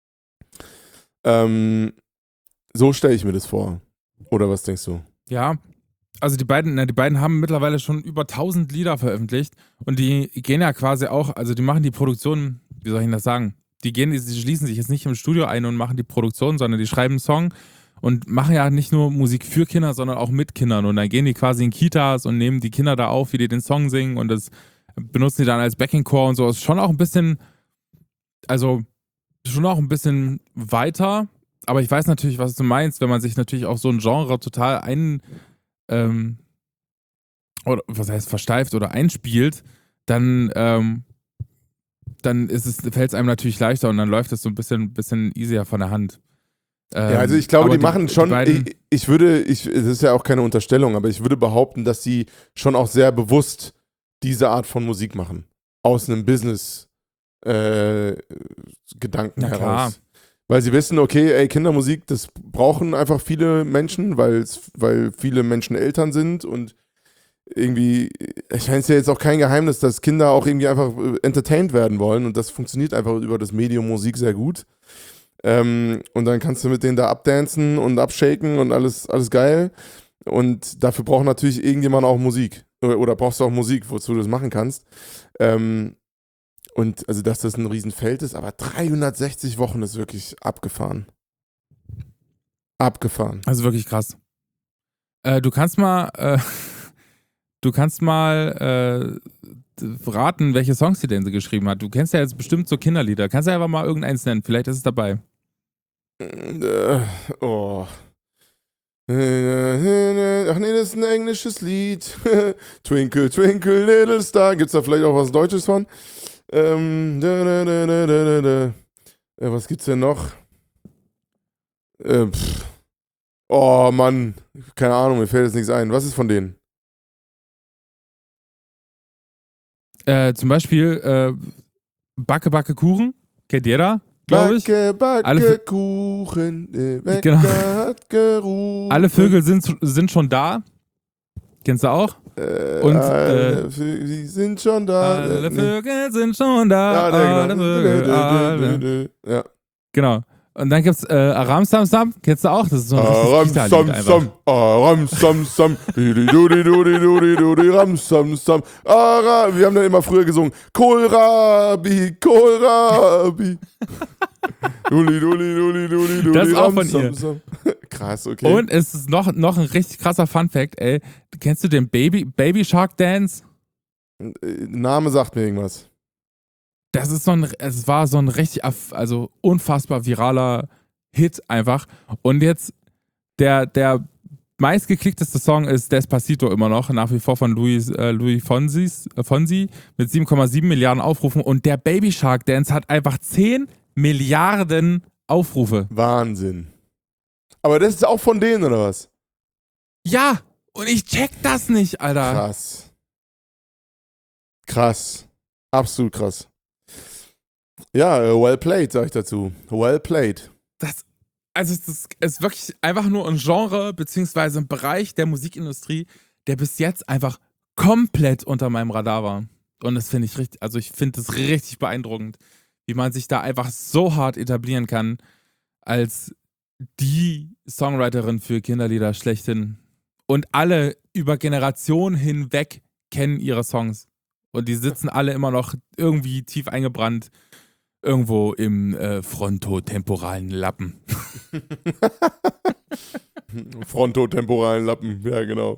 Speaker 2: So stelle ich mir das vor. Oder was denkst du?
Speaker 1: Ja, also die beiden haben mittlerweile schon über 1000 Lieder veröffentlicht und die gehen ja quasi auch, also die machen die Produktion, wie soll ich das sagen? Die schließen sich jetzt nicht im Studio ein und machen die Produktion, sondern die schreiben einen Song und machen ja nicht nur Musik für Kinder, sondern auch mit Kindern. Und dann gehen die quasi in Kitas und nehmen die Kinder da auf, wie die den Song singen und das benutzen die dann als Backing-Core und so. Ist schon auch ein bisschen, weiter, aber ich weiß natürlich, was du meinst, wenn man sich natürlich auf so ein Genre total oder was heißt versteift oder einspielt, dann fällt es einem natürlich leichter und dann läuft es so ein bisschen easier von der Hand.
Speaker 2: Ja, also ich glaube,
Speaker 1: aber
Speaker 2: die machen schon,
Speaker 1: beiden,
Speaker 2: es ist ja auch keine Unterstellung, aber ich würde behaupten, dass sie schon auch sehr bewusst diese Art von Musik machen. Aus einem Business-Gedanken heraus. Klar. Weil sie wissen, okay, ey, Kindermusik, das brauchen einfach viele Menschen, weil viele Menschen Eltern sind und irgendwie, ich meine, es ist ja jetzt auch kein Geheimnis, dass Kinder auch irgendwie einfach entertained werden wollen und das funktioniert einfach über das Medium Musik sehr gut. Und dann kannst du mit denen da abdancen und abshaken und alles geil. Und dafür braucht natürlich irgendjemand auch Musik. Oder brauchst du auch Musik, wozu du das machen kannst. Und also, dass das ein Riesenfeld ist, aber 360 Wochen ist wirklich abgefahren. Abgefahren.
Speaker 1: Also wirklich krass. Du kannst mal raten, welche Songs die denn so geschrieben hat. Du kennst ja jetzt bestimmt so Kinderlieder. Kannst du einfach mal irgendeins nennen? Vielleicht ist es dabei.
Speaker 2: Oh. Ach nee, das ist ein englisches Lied. Twinkle, twinkle, little star. Gibt's da vielleicht auch was Deutsches von? Was gibt's denn noch? Oh Mann, keine Ahnung, mir fällt jetzt nichts ein. Was ist von denen?
Speaker 1: Zum Beispiel Backe, Backe, Kuchen. Kennt jeder, glaube ich.
Speaker 2: Backe, Backe, Kuchen, der Wecker hat gerufen.
Speaker 1: Alle Vögel sind schon da. Kennst du auch?
Speaker 2: Und alle Vögel sind schon da.
Speaker 1: Alle Vögel sind schon da. Alle Vögel.
Speaker 2: Ja.
Speaker 1: Genau. Und dann gibt's Aram Sam Sam. Kennst du auch? Das ist so ein
Speaker 2: Aram Sam Sam. Aram Sam Sam. Ram Sam Sam. Wir haben dann immer früher gesungen. Kohlrabi, Kohlrabi.
Speaker 1: Das ist auch von ihr.
Speaker 2: Krass, okay.
Speaker 1: Und es ist noch ein richtig krasser Funfact, ey. Kennst du den Baby Shark Dance?
Speaker 2: Name sagt mir irgendwas.
Speaker 1: Es war so ein richtig, also unfassbar viraler Hit einfach. Und jetzt der meistgeklickteste Song ist Despacito immer noch, nach wie vor von Louis Fonsi mit 7,7 Milliarden Aufrufen. Und der Baby Shark Dance hat einfach 10 Milliarden Aufrufe.
Speaker 2: Wahnsinn. Aber das ist auch von denen, oder was?
Speaker 1: Ja, und ich check das nicht, Alter.
Speaker 2: Krass. Krass. Absolut krass. Ja, well played, sag ich dazu. Well played.
Speaker 1: Das ist wirklich einfach nur ein Genre, beziehungsweise ein Bereich der Musikindustrie, der bis jetzt einfach komplett unter meinem Radar war. Und das finde ich ich finde das richtig beeindruckend, wie man sich da einfach so hart etablieren kann, als die Songwriterin für Kinderlieder schlechthin. Und alle über Generationen hinweg kennen ihre Songs. Und die sitzen alle immer noch irgendwie tief eingebrannt irgendwo im frontotemporalen Lappen.
Speaker 2: Frontotemporalen Lappen, ja genau.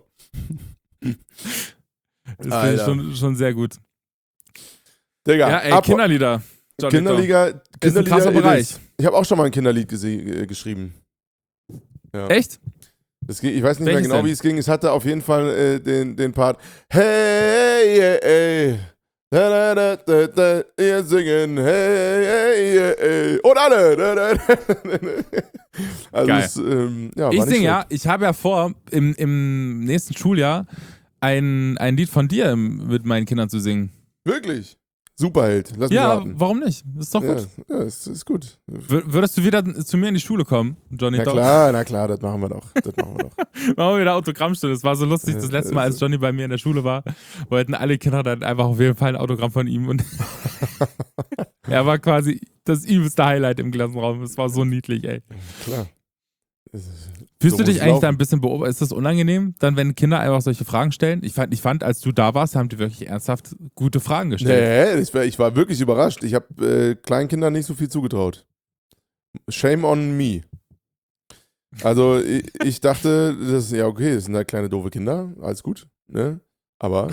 Speaker 1: Das finde ich schon sehr gut.
Speaker 2: Digga,
Speaker 1: ja, ey, Kinderlieder.
Speaker 2: Kinderlieder
Speaker 1: ist ein krasser Bereich.
Speaker 2: Ich habe auch schon mal ein Kinderlied geschrieben. Ja.
Speaker 1: Echt?
Speaker 2: Ich weiß nicht
Speaker 1: Welches
Speaker 2: mehr genau,
Speaker 1: denn?
Speaker 2: wie es ging. Es hatte auf jeden Fall den Part Hey, hey, hey. Da, da, da, da, ihr singen, hey, hey, hey. Und alle. Also
Speaker 1: geil.
Speaker 2: Es, ja,
Speaker 1: ich singe ja, ich habe ja vor, im nächsten Schuljahr ein Lied von dir mit meinen Kindern zu singen.
Speaker 2: Wirklich? Superheld. Lass mich raten.
Speaker 1: Ja, warum nicht? Das ist doch gut.
Speaker 2: Ja, ist gut.
Speaker 1: Würdest du wieder zu mir in die Schule kommen, Johnny?
Speaker 2: Na klar, das machen wir doch. Machen
Speaker 1: wir wieder Autogrammstunde. Das war so lustig, das letzte Mal, als Johnny bei mir in der Schule war, wollten alle Kinder dann einfach auf jeden Fall ein Autogramm von ihm. Und er war quasi das übelste Highlight im Klassenraum. Es war so niedlich, ey.
Speaker 2: Klar.
Speaker 1: Fühlst du dich eigentlich da ein bisschen beobachtet? Ist das unangenehm, dann, wenn Kinder einfach solche Fragen stellen? Ich fand, als du da warst, haben die wirklich ernsthaft gute Fragen gestellt.
Speaker 2: Nee, ich war wirklich überrascht. Ich habe Kleinkindern nicht so viel zugetraut. Shame on me. Also ich dachte, das sind halt kleine doofe Kinder, alles gut, ne? Aber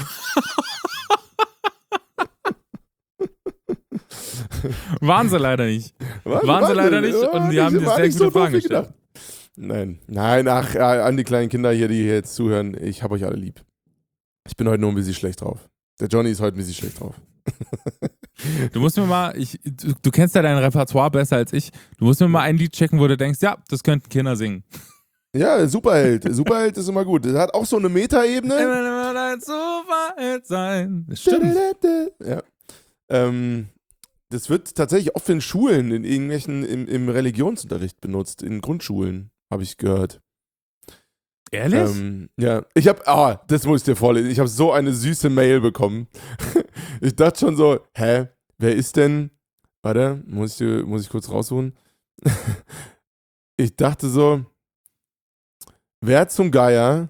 Speaker 1: waren sie leider nicht. Waren sie leider nicht und die haben dir sehr gute Fragen gestellt.
Speaker 2: Nein, ach, an die kleinen Kinder hier, die hier jetzt zuhören, ich hab euch alle lieb. Ich bin heute nur ein bisschen schlecht drauf. Der Johnny ist heute ein bisschen schlecht drauf.
Speaker 1: Du musst mir mal, du kennst ja dein Repertoire besser als ich. Du musst mir mal ein Lied checken, wo du denkst, ja, das könnten Kinder singen.
Speaker 2: Ja, Superheld. Superheld ist immer gut. Das hat auch so eine Metaebene.
Speaker 1: Immer ein Superheld sein. Das stimmt.
Speaker 2: Ja. Das wird tatsächlich oft in Schulen, in irgendwelchen, im Religionsunterricht benutzt, in Grundschulen, habe ich gehört.
Speaker 1: Ehrlich?
Speaker 2: Ja. Das muss ich dir vorlesen. Ich habe so eine süße Mail bekommen. Ich dachte schon so, wer ist denn? Warte, muss ich kurz raussuchen. Ich dachte so, wer zum Geier?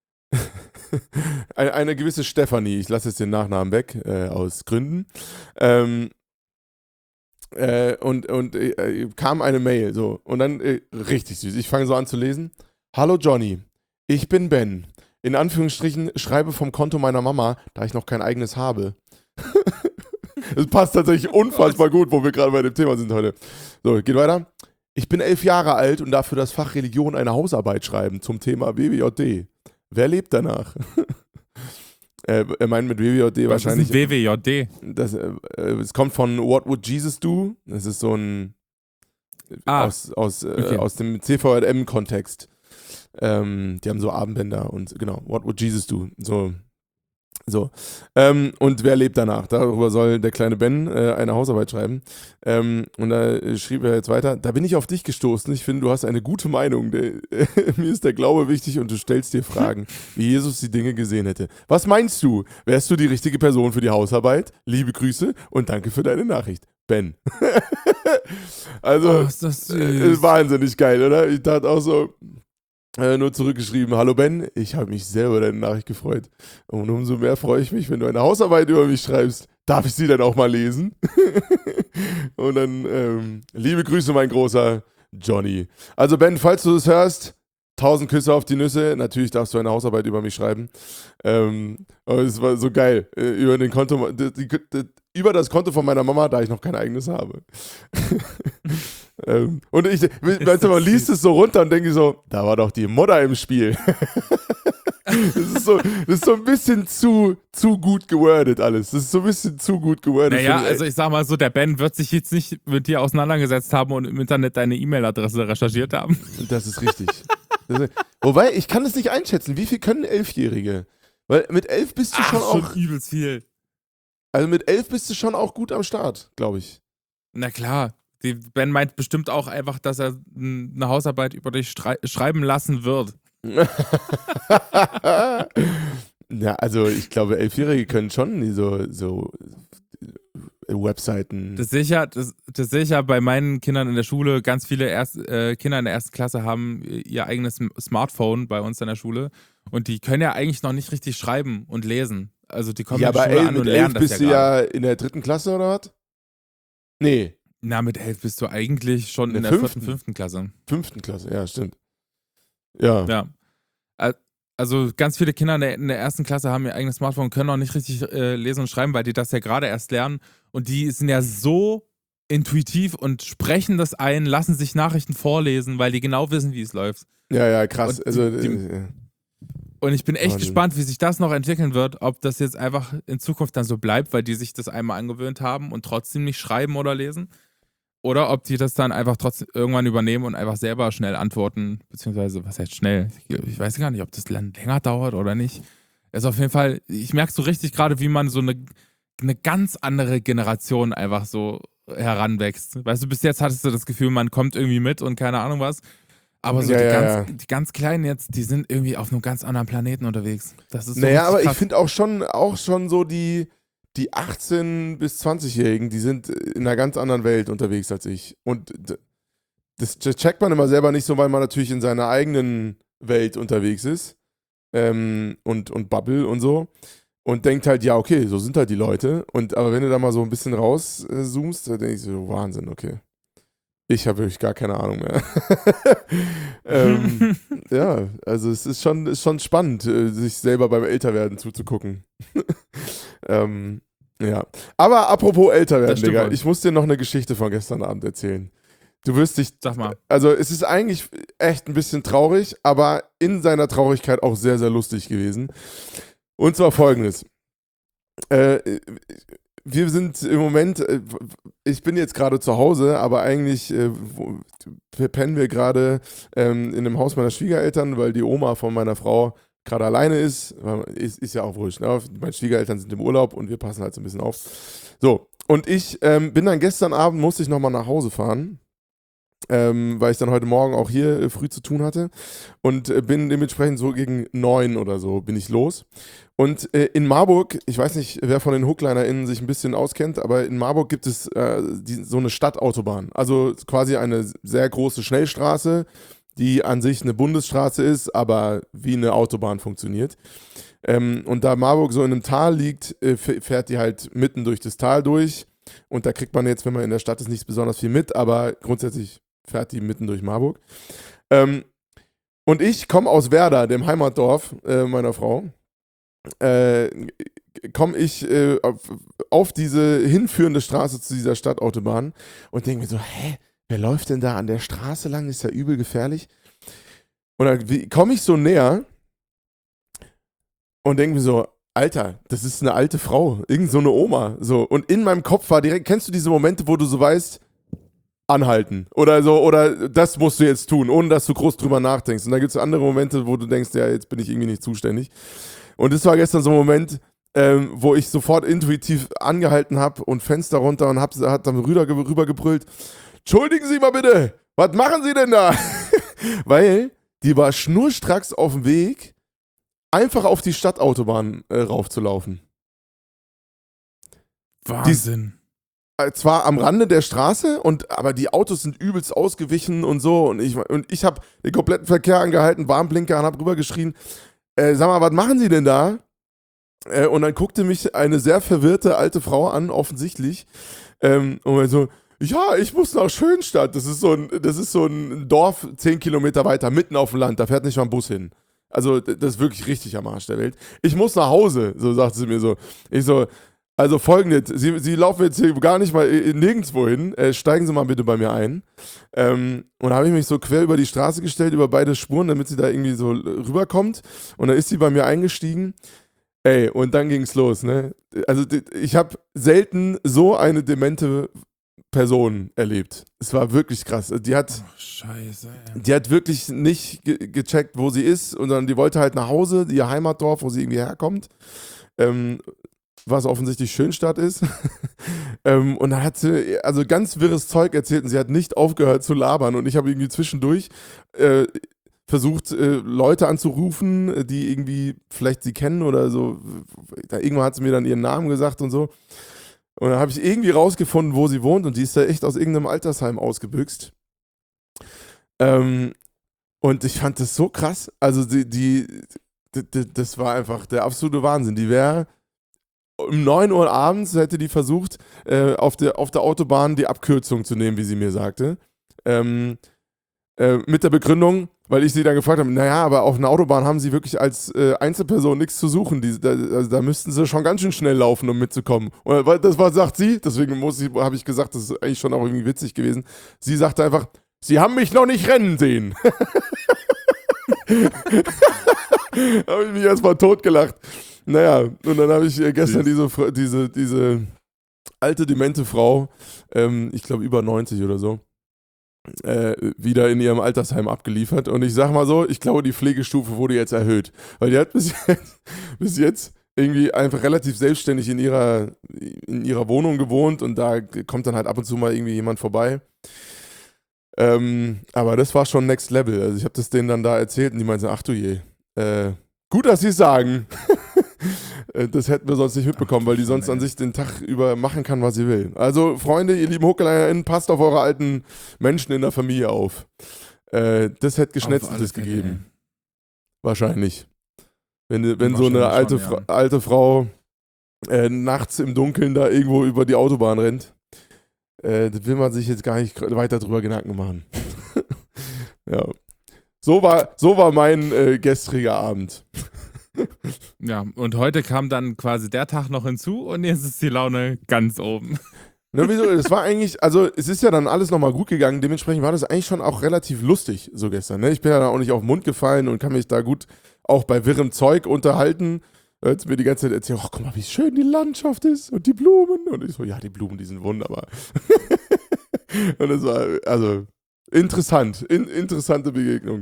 Speaker 2: Eine gewisse Stefanie, ich lasse jetzt den Nachnamen weg, aus Gründen. Kam eine Mail, so. Und dann, richtig süß, ich fange so an zu lesen. Hallo Johnny, ich bin Ben. In Anführungsstrichen schreibe vom Konto meiner Mama, da ich noch kein eigenes habe. Das passt tatsächlich unfassbar gut, wo wir gerade bei dem Thema sind heute. So, geht weiter. Ich bin 11 Jahre alt und darf für das Fach Religion eine Hausarbeit schreiben zum Thema WWJD. Wer lebt danach? Er meint mit WWJD wahrscheinlich.
Speaker 1: Was ist WWJD?
Speaker 2: Es kommt von What Would Jesus Do? Das ist so ein aus dem CVJM-Kontext. Die haben so Armbänder und genau, What Would Jesus Do? So. Und wer lebt danach? Darüber soll der kleine Ben eine Hausarbeit schreiben. Und da schrieb er jetzt weiter, da bin ich auf dich gestoßen. Ich finde, du hast eine gute Meinung. Mir ist der Glaube wichtig und du stellst dir Fragen, wie Jesus die Dinge gesehen hätte. Was meinst du? Wärst du die richtige Person für die Hausarbeit? Liebe Grüße und danke für deine Nachricht. Ben. Also,
Speaker 1: ist das süß.
Speaker 2: Wahnsinnig geil, oder? Ich dachte auch so, nur zurückgeschrieben, hallo Ben, ich habe mich sehr über deine Nachricht gefreut. Und umso mehr freue ich mich, wenn du eine Hausarbeit über mich schreibst. Darf ich sie dann auch mal lesen? Und dann, liebe Grüße, mein großer Johnny. Also Ben, falls du das hörst, 1000 Küsse auf die Nüsse. Natürlich darfst du eine Hausarbeit über mich schreiben. Aber es war so geil. Über das Konto von meiner Mama, da ich noch kein eigenes habe. Und man liest es so runter und denke so, da war doch die Mutter im Spiel. Das ist so ein bisschen zu gut gewordet alles. Das ist so ein bisschen zu gut gewordet.
Speaker 1: Naja, also ich sag mal so, der Ben wird sich jetzt nicht mit dir auseinandergesetzt haben und im Internet deine E-Mail-Adresse recherchiert haben.
Speaker 2: Das ist richtig. Wobei, ich kann es nicht einschätzen. Wie viel können 11-Jährige? Weil mit 11 bist du schon
Speaker 1: übelst viel.
Speaker 2: Also mit 11 bist du schon auch gut am Start, glaube ich.
Speaker 1: Na klar. Ben meint bestimmt auch einfach, dass er eine Hausarbeit über dich schreiben lassen wird.
Speaker 2: Ja, also ich glaube, 11-Jährige können schon so Webseiten.
Speaker 1: Das sehe ich ja bei meinen Kindern in der Schule. Ganz viele Kinder in der ersten Klasse haben ihr eigenes Smartphone bei uns in der Schule. Und die können ja eigentlich noch nicht richtig schreiben und lesen. Also die kommen in die Schule an und lernen das ja
Speaker 2: bist du ja in der 3. Klasse oder was? Nee.
Speaker 1: Na, mit 11 bist du eigentlich schon in der 4., 5. Klasse.
Speaker 2: 5. Klasse, ja, stimmt. Ja.
Speaker 1: Also ganz viele Kinder in der 1. Klasse haben ihr eigenes Smartphone, können auch nicht richtig lesen und schreiben, weil die das ja gerade erst lernen. Und die sind ja so intuitiv und sprechen das ein, lassen sich Nachrichten vorlesen, weil die genau wissen, wie es läuft.
Speaker 2: Ja, krass.
Speaker 1: Und ich bin echt gespannt, wie sich das noch entwickeln wird, ob das jetzt einfach in Zukunft dann so bleibt, weil die sich das einmal angewöhnt haben und trotzdem nicht schreiben oder lesen. Oder ob die das dann einfach trotzdem irgendwann übernehmen und einfach selber schnell antworten, beziehungsweise, was heißt schnell? Ich weiß gar nicht, ob das länger dauert oder nicht. Also auf jeden Fall, ich merke so richtig gerade, wie man so eine ganz andere Generation einfach so heranwächst. Weißt du, bis jetzt hattest du das Gefühl, man kommt irgendwie mit und keine Ahnung was. Aber so die ganz Kleinen jetzt, die sind irgendwie auf einem ganz anderen Planeten unterwegs. Das ist so
Speaker 2: aber
Speaker 1: krass.
Speaker 2: ich finde auch schon so die 18- bis 20-Jährigen, die sind in einer ganz anderen Welt unterwegs als ich. Und das checkt man immer selber nicht so, weil man natürlich in seiner eigenen Welt unterwegs ist. Und Bubble und so. Und denkt halt, ja, okay, so sind halt die Leute. Aber wenn du da mal so ein bisschen rauszoomst, dann denke ich so, Wahnsinn, okay. Ich habe wirklich gar keine Ahnung mehr. Ja, also es ist schon spannend, sich selber beim Älterwerden zuzugucken. Ja. Aber apropos Älterwerden, Digga, ich muss dir noch eine Geschichte von gestern Abend erzählen. Du wirst dich.
Speaker 1: Sag mal.
Speaker 2: Also es ist eigentlich echt ein bisschen traurig, aber in seiner Traurigkeit auch sehr, sehr lustig gewesen. Und zwar folgendes. wir sind im Moment, ich bin jetzt gerade zu Hause, aber eigentlich pennen wir gerade in dem Haus meiner Schwiegereltern, weil die Oma von meiner Frau gerade alleine ist. Ist ja auch wurscht. Ne? Meine Schwiegereltern sind im Urlaub und wir passen halt so ein bisschen auf. So, und ich bin dann gestern Abend, musste ich nochmal nach Hause fahren. Weil ich dann heute Morgen auch hier früh zu tun hatte und bin dementsprechend so gegen 9 oder so bin ich los. Und in Marburg, ich weiß nicht, wer von den HooklinerInnen sich ein bisschen auskennt, aber in Marburg gibt es so eine Stadtautobahn. Also quasi eine sehr große Schnellstraße, die an sich eine Bundesstraße ist, aber wie eine Autobahn funktioniert. Und da Marburg so in einem Tal liegt, fährt die halt mitten durch das Tal durch. Und da kriegt man jetzt, wenn man in der Stadt ist, nicht besonders viel mit, aber grundsätzlich fährt die mitten durch Marburg. Und ich komme aus Werder, dem Heimatdorf meiner Frau. Komme ich auf diese hinführende Straße zu dieser Stadtautobahn und denke mir so, wer läuft denn da an der Straße lang? Ist ja übel gefährlich. Und dann komme ich so näher und denke mir so, Alter, das ist eine alte Frau, irgend so eine Oma. So. Und in meinem Kopf war direkt, kennst du diese Momente, wo du so weißt, anhalten oder so, oder das musst du jetzt tun, ohne dass du groß drüber nachdenkst. Und dann gibt es andere Momente, wo du denkst, ja, jetzt bin ich irgendwie nicht zuständig. Und das war gestern so ein Moment, wo ich sofort intuitiv angehalten habe und Fenster runter und hat dann rüber gebrüllt, entschuldigen Sie mal bitte, was machen Sie denn da? Weil die war schnurstracks auf dem Weg, einfach auf die Stadtautobahn raufzulaufen.
Speaker 1: Wahnsinn.
Speaker 2: Zwar am Rande der Straße, aber die Autos sind übelst ausgewichen und so. Und ich habe den kompletten Verkehr angehalten, Warnblinker und habe rübergeschrien, sag mal, was machen Sie denn da? Und dann guckte mich eine sehr verwirrte alte Frau an, offensichtlich. Und war so, ja, ich muss nach Schönstadt. Das ist so ein Dorf 10 Kilometer weiter, mitten auf dem Land. Da fährt nicht mal ein Bus hin. Also, das ist wirklich richtig am Arsch der Welt. Ich muss nach Hause, so sagte sie mir so. Ich so, also folgendes, Sie laufen jetzt hier gar nicht mal nirgendwo hin, steigen Sie mal bitte bei mir ein. Und da habe ich mich so quer über die Straße gestellt, über beide Spuren, damit sie da irgendwie so rüberkommt. Und dann ist sie bei mir eingestiegen. Ey, und dann ging's los, ne? Also ich habe selten so eine demente Person erlebt. Es war wirklich krass. Die hat wirklich nicht gecheckt, wo sie ist, sondern die wollte halt nach Hause, ihr Heimatdorf, wo sie irgendwie herkommt. Was offensichtlich Schönstadt ist. Und dann hat sie also ganz wirres Zeug erzählt und sie hat nicht aufgehört zu labern. Und ich habe irgendwie zwischendurch versucht, Leute anzurufen, die irgendwie vielleicht sie kennen oder so. Irgendwann hat sie mir dann ihren Namen gesagt und so. Und dann habe ich irgendwie rausgefunden, wo sie wohnt und die ist da echt aus irgendeinem Altersheim ausgebüxt. Und ich fand das so krass. Also das war einfach der absolute Wahnsinn. Die wäre um 9 Uhr abends hätte die versucht, auf der Autobahn die Abkürzung zu nehmen, wie sie mir sagte. Mit der Begründung, weil ich sie dann gefragt habe, naja, aber auf einer Autobahn haben sie wirklich als Einzelperson nichts zu suchen. Da müssten sie schon ganz schön schnell laufen, um mitzukommen. Und sagt sie, deswegen habe ich gesagt, das ist eigentlich schon auch irgendwie witzig gewesen. Sie sagte einfach, Sie haben mich noch nicht rennen sehen. Da habe ich mich erstmal totgelacht. Naja, und dann habe ich gestern diese alte, demente Frau, ich glaube über 90 oder so, wieder in ihrem Altersheim abgeliefert. Und ich sag mal so, ich glaube, die Pflegestufe wurde jetzt erhöht. Weil die hat bis jetzt irgendwie einfach relativ selbstständig in ihrer Wohnung gewohnt und da kommt dann halt ab und zu mal irgendwie jemand vorbei. Aber das war schon Next Level. Also ich habe das denen dann da erzählt und die meinten, ach du je, gut, dass sie es sagen. Das hätten wir sonst nicht mitbekommen, weil die sonst an sich den Tag über machen kann, was sie will. Also, Freunde, ihr lieben HooklinerInnen, passt auf eure alten Menschen in der Familie auf. Das hätte Geschnetzeltes gegeben. Wahrscheinlich. Wenn so eine alte Frau nachts im Dunkeln da irgendwo über die Autobahn rennt, das will man sich jetzt gar nicht weiter drüber Gedanken machen. Ja. So war mein gestriger Abend.
Speaker 1: Ja, und heute kam dann quasi der Tag noch hinzu und jetzt ist die Laune ganz oben.
Speaker 2: Na, wieso? Das war eigentlich, also es ist ja dann alles nochmal gut gegangen, dementsprechend war das eigentlich schon auch relativ lustig so gestern. Ne? Ich bin ja dann auch nicht auf den Mund gefallen und kann mich da gut auch bei wirrem Zeug unterhalten. Hört mir die ganze Zeit erzählen, guck mal, wie schön die Landschaft ist und die Blumen. Und ich so, ja, die Blumen, die sind wunderbar. Und es war, also, interessante Begegnung.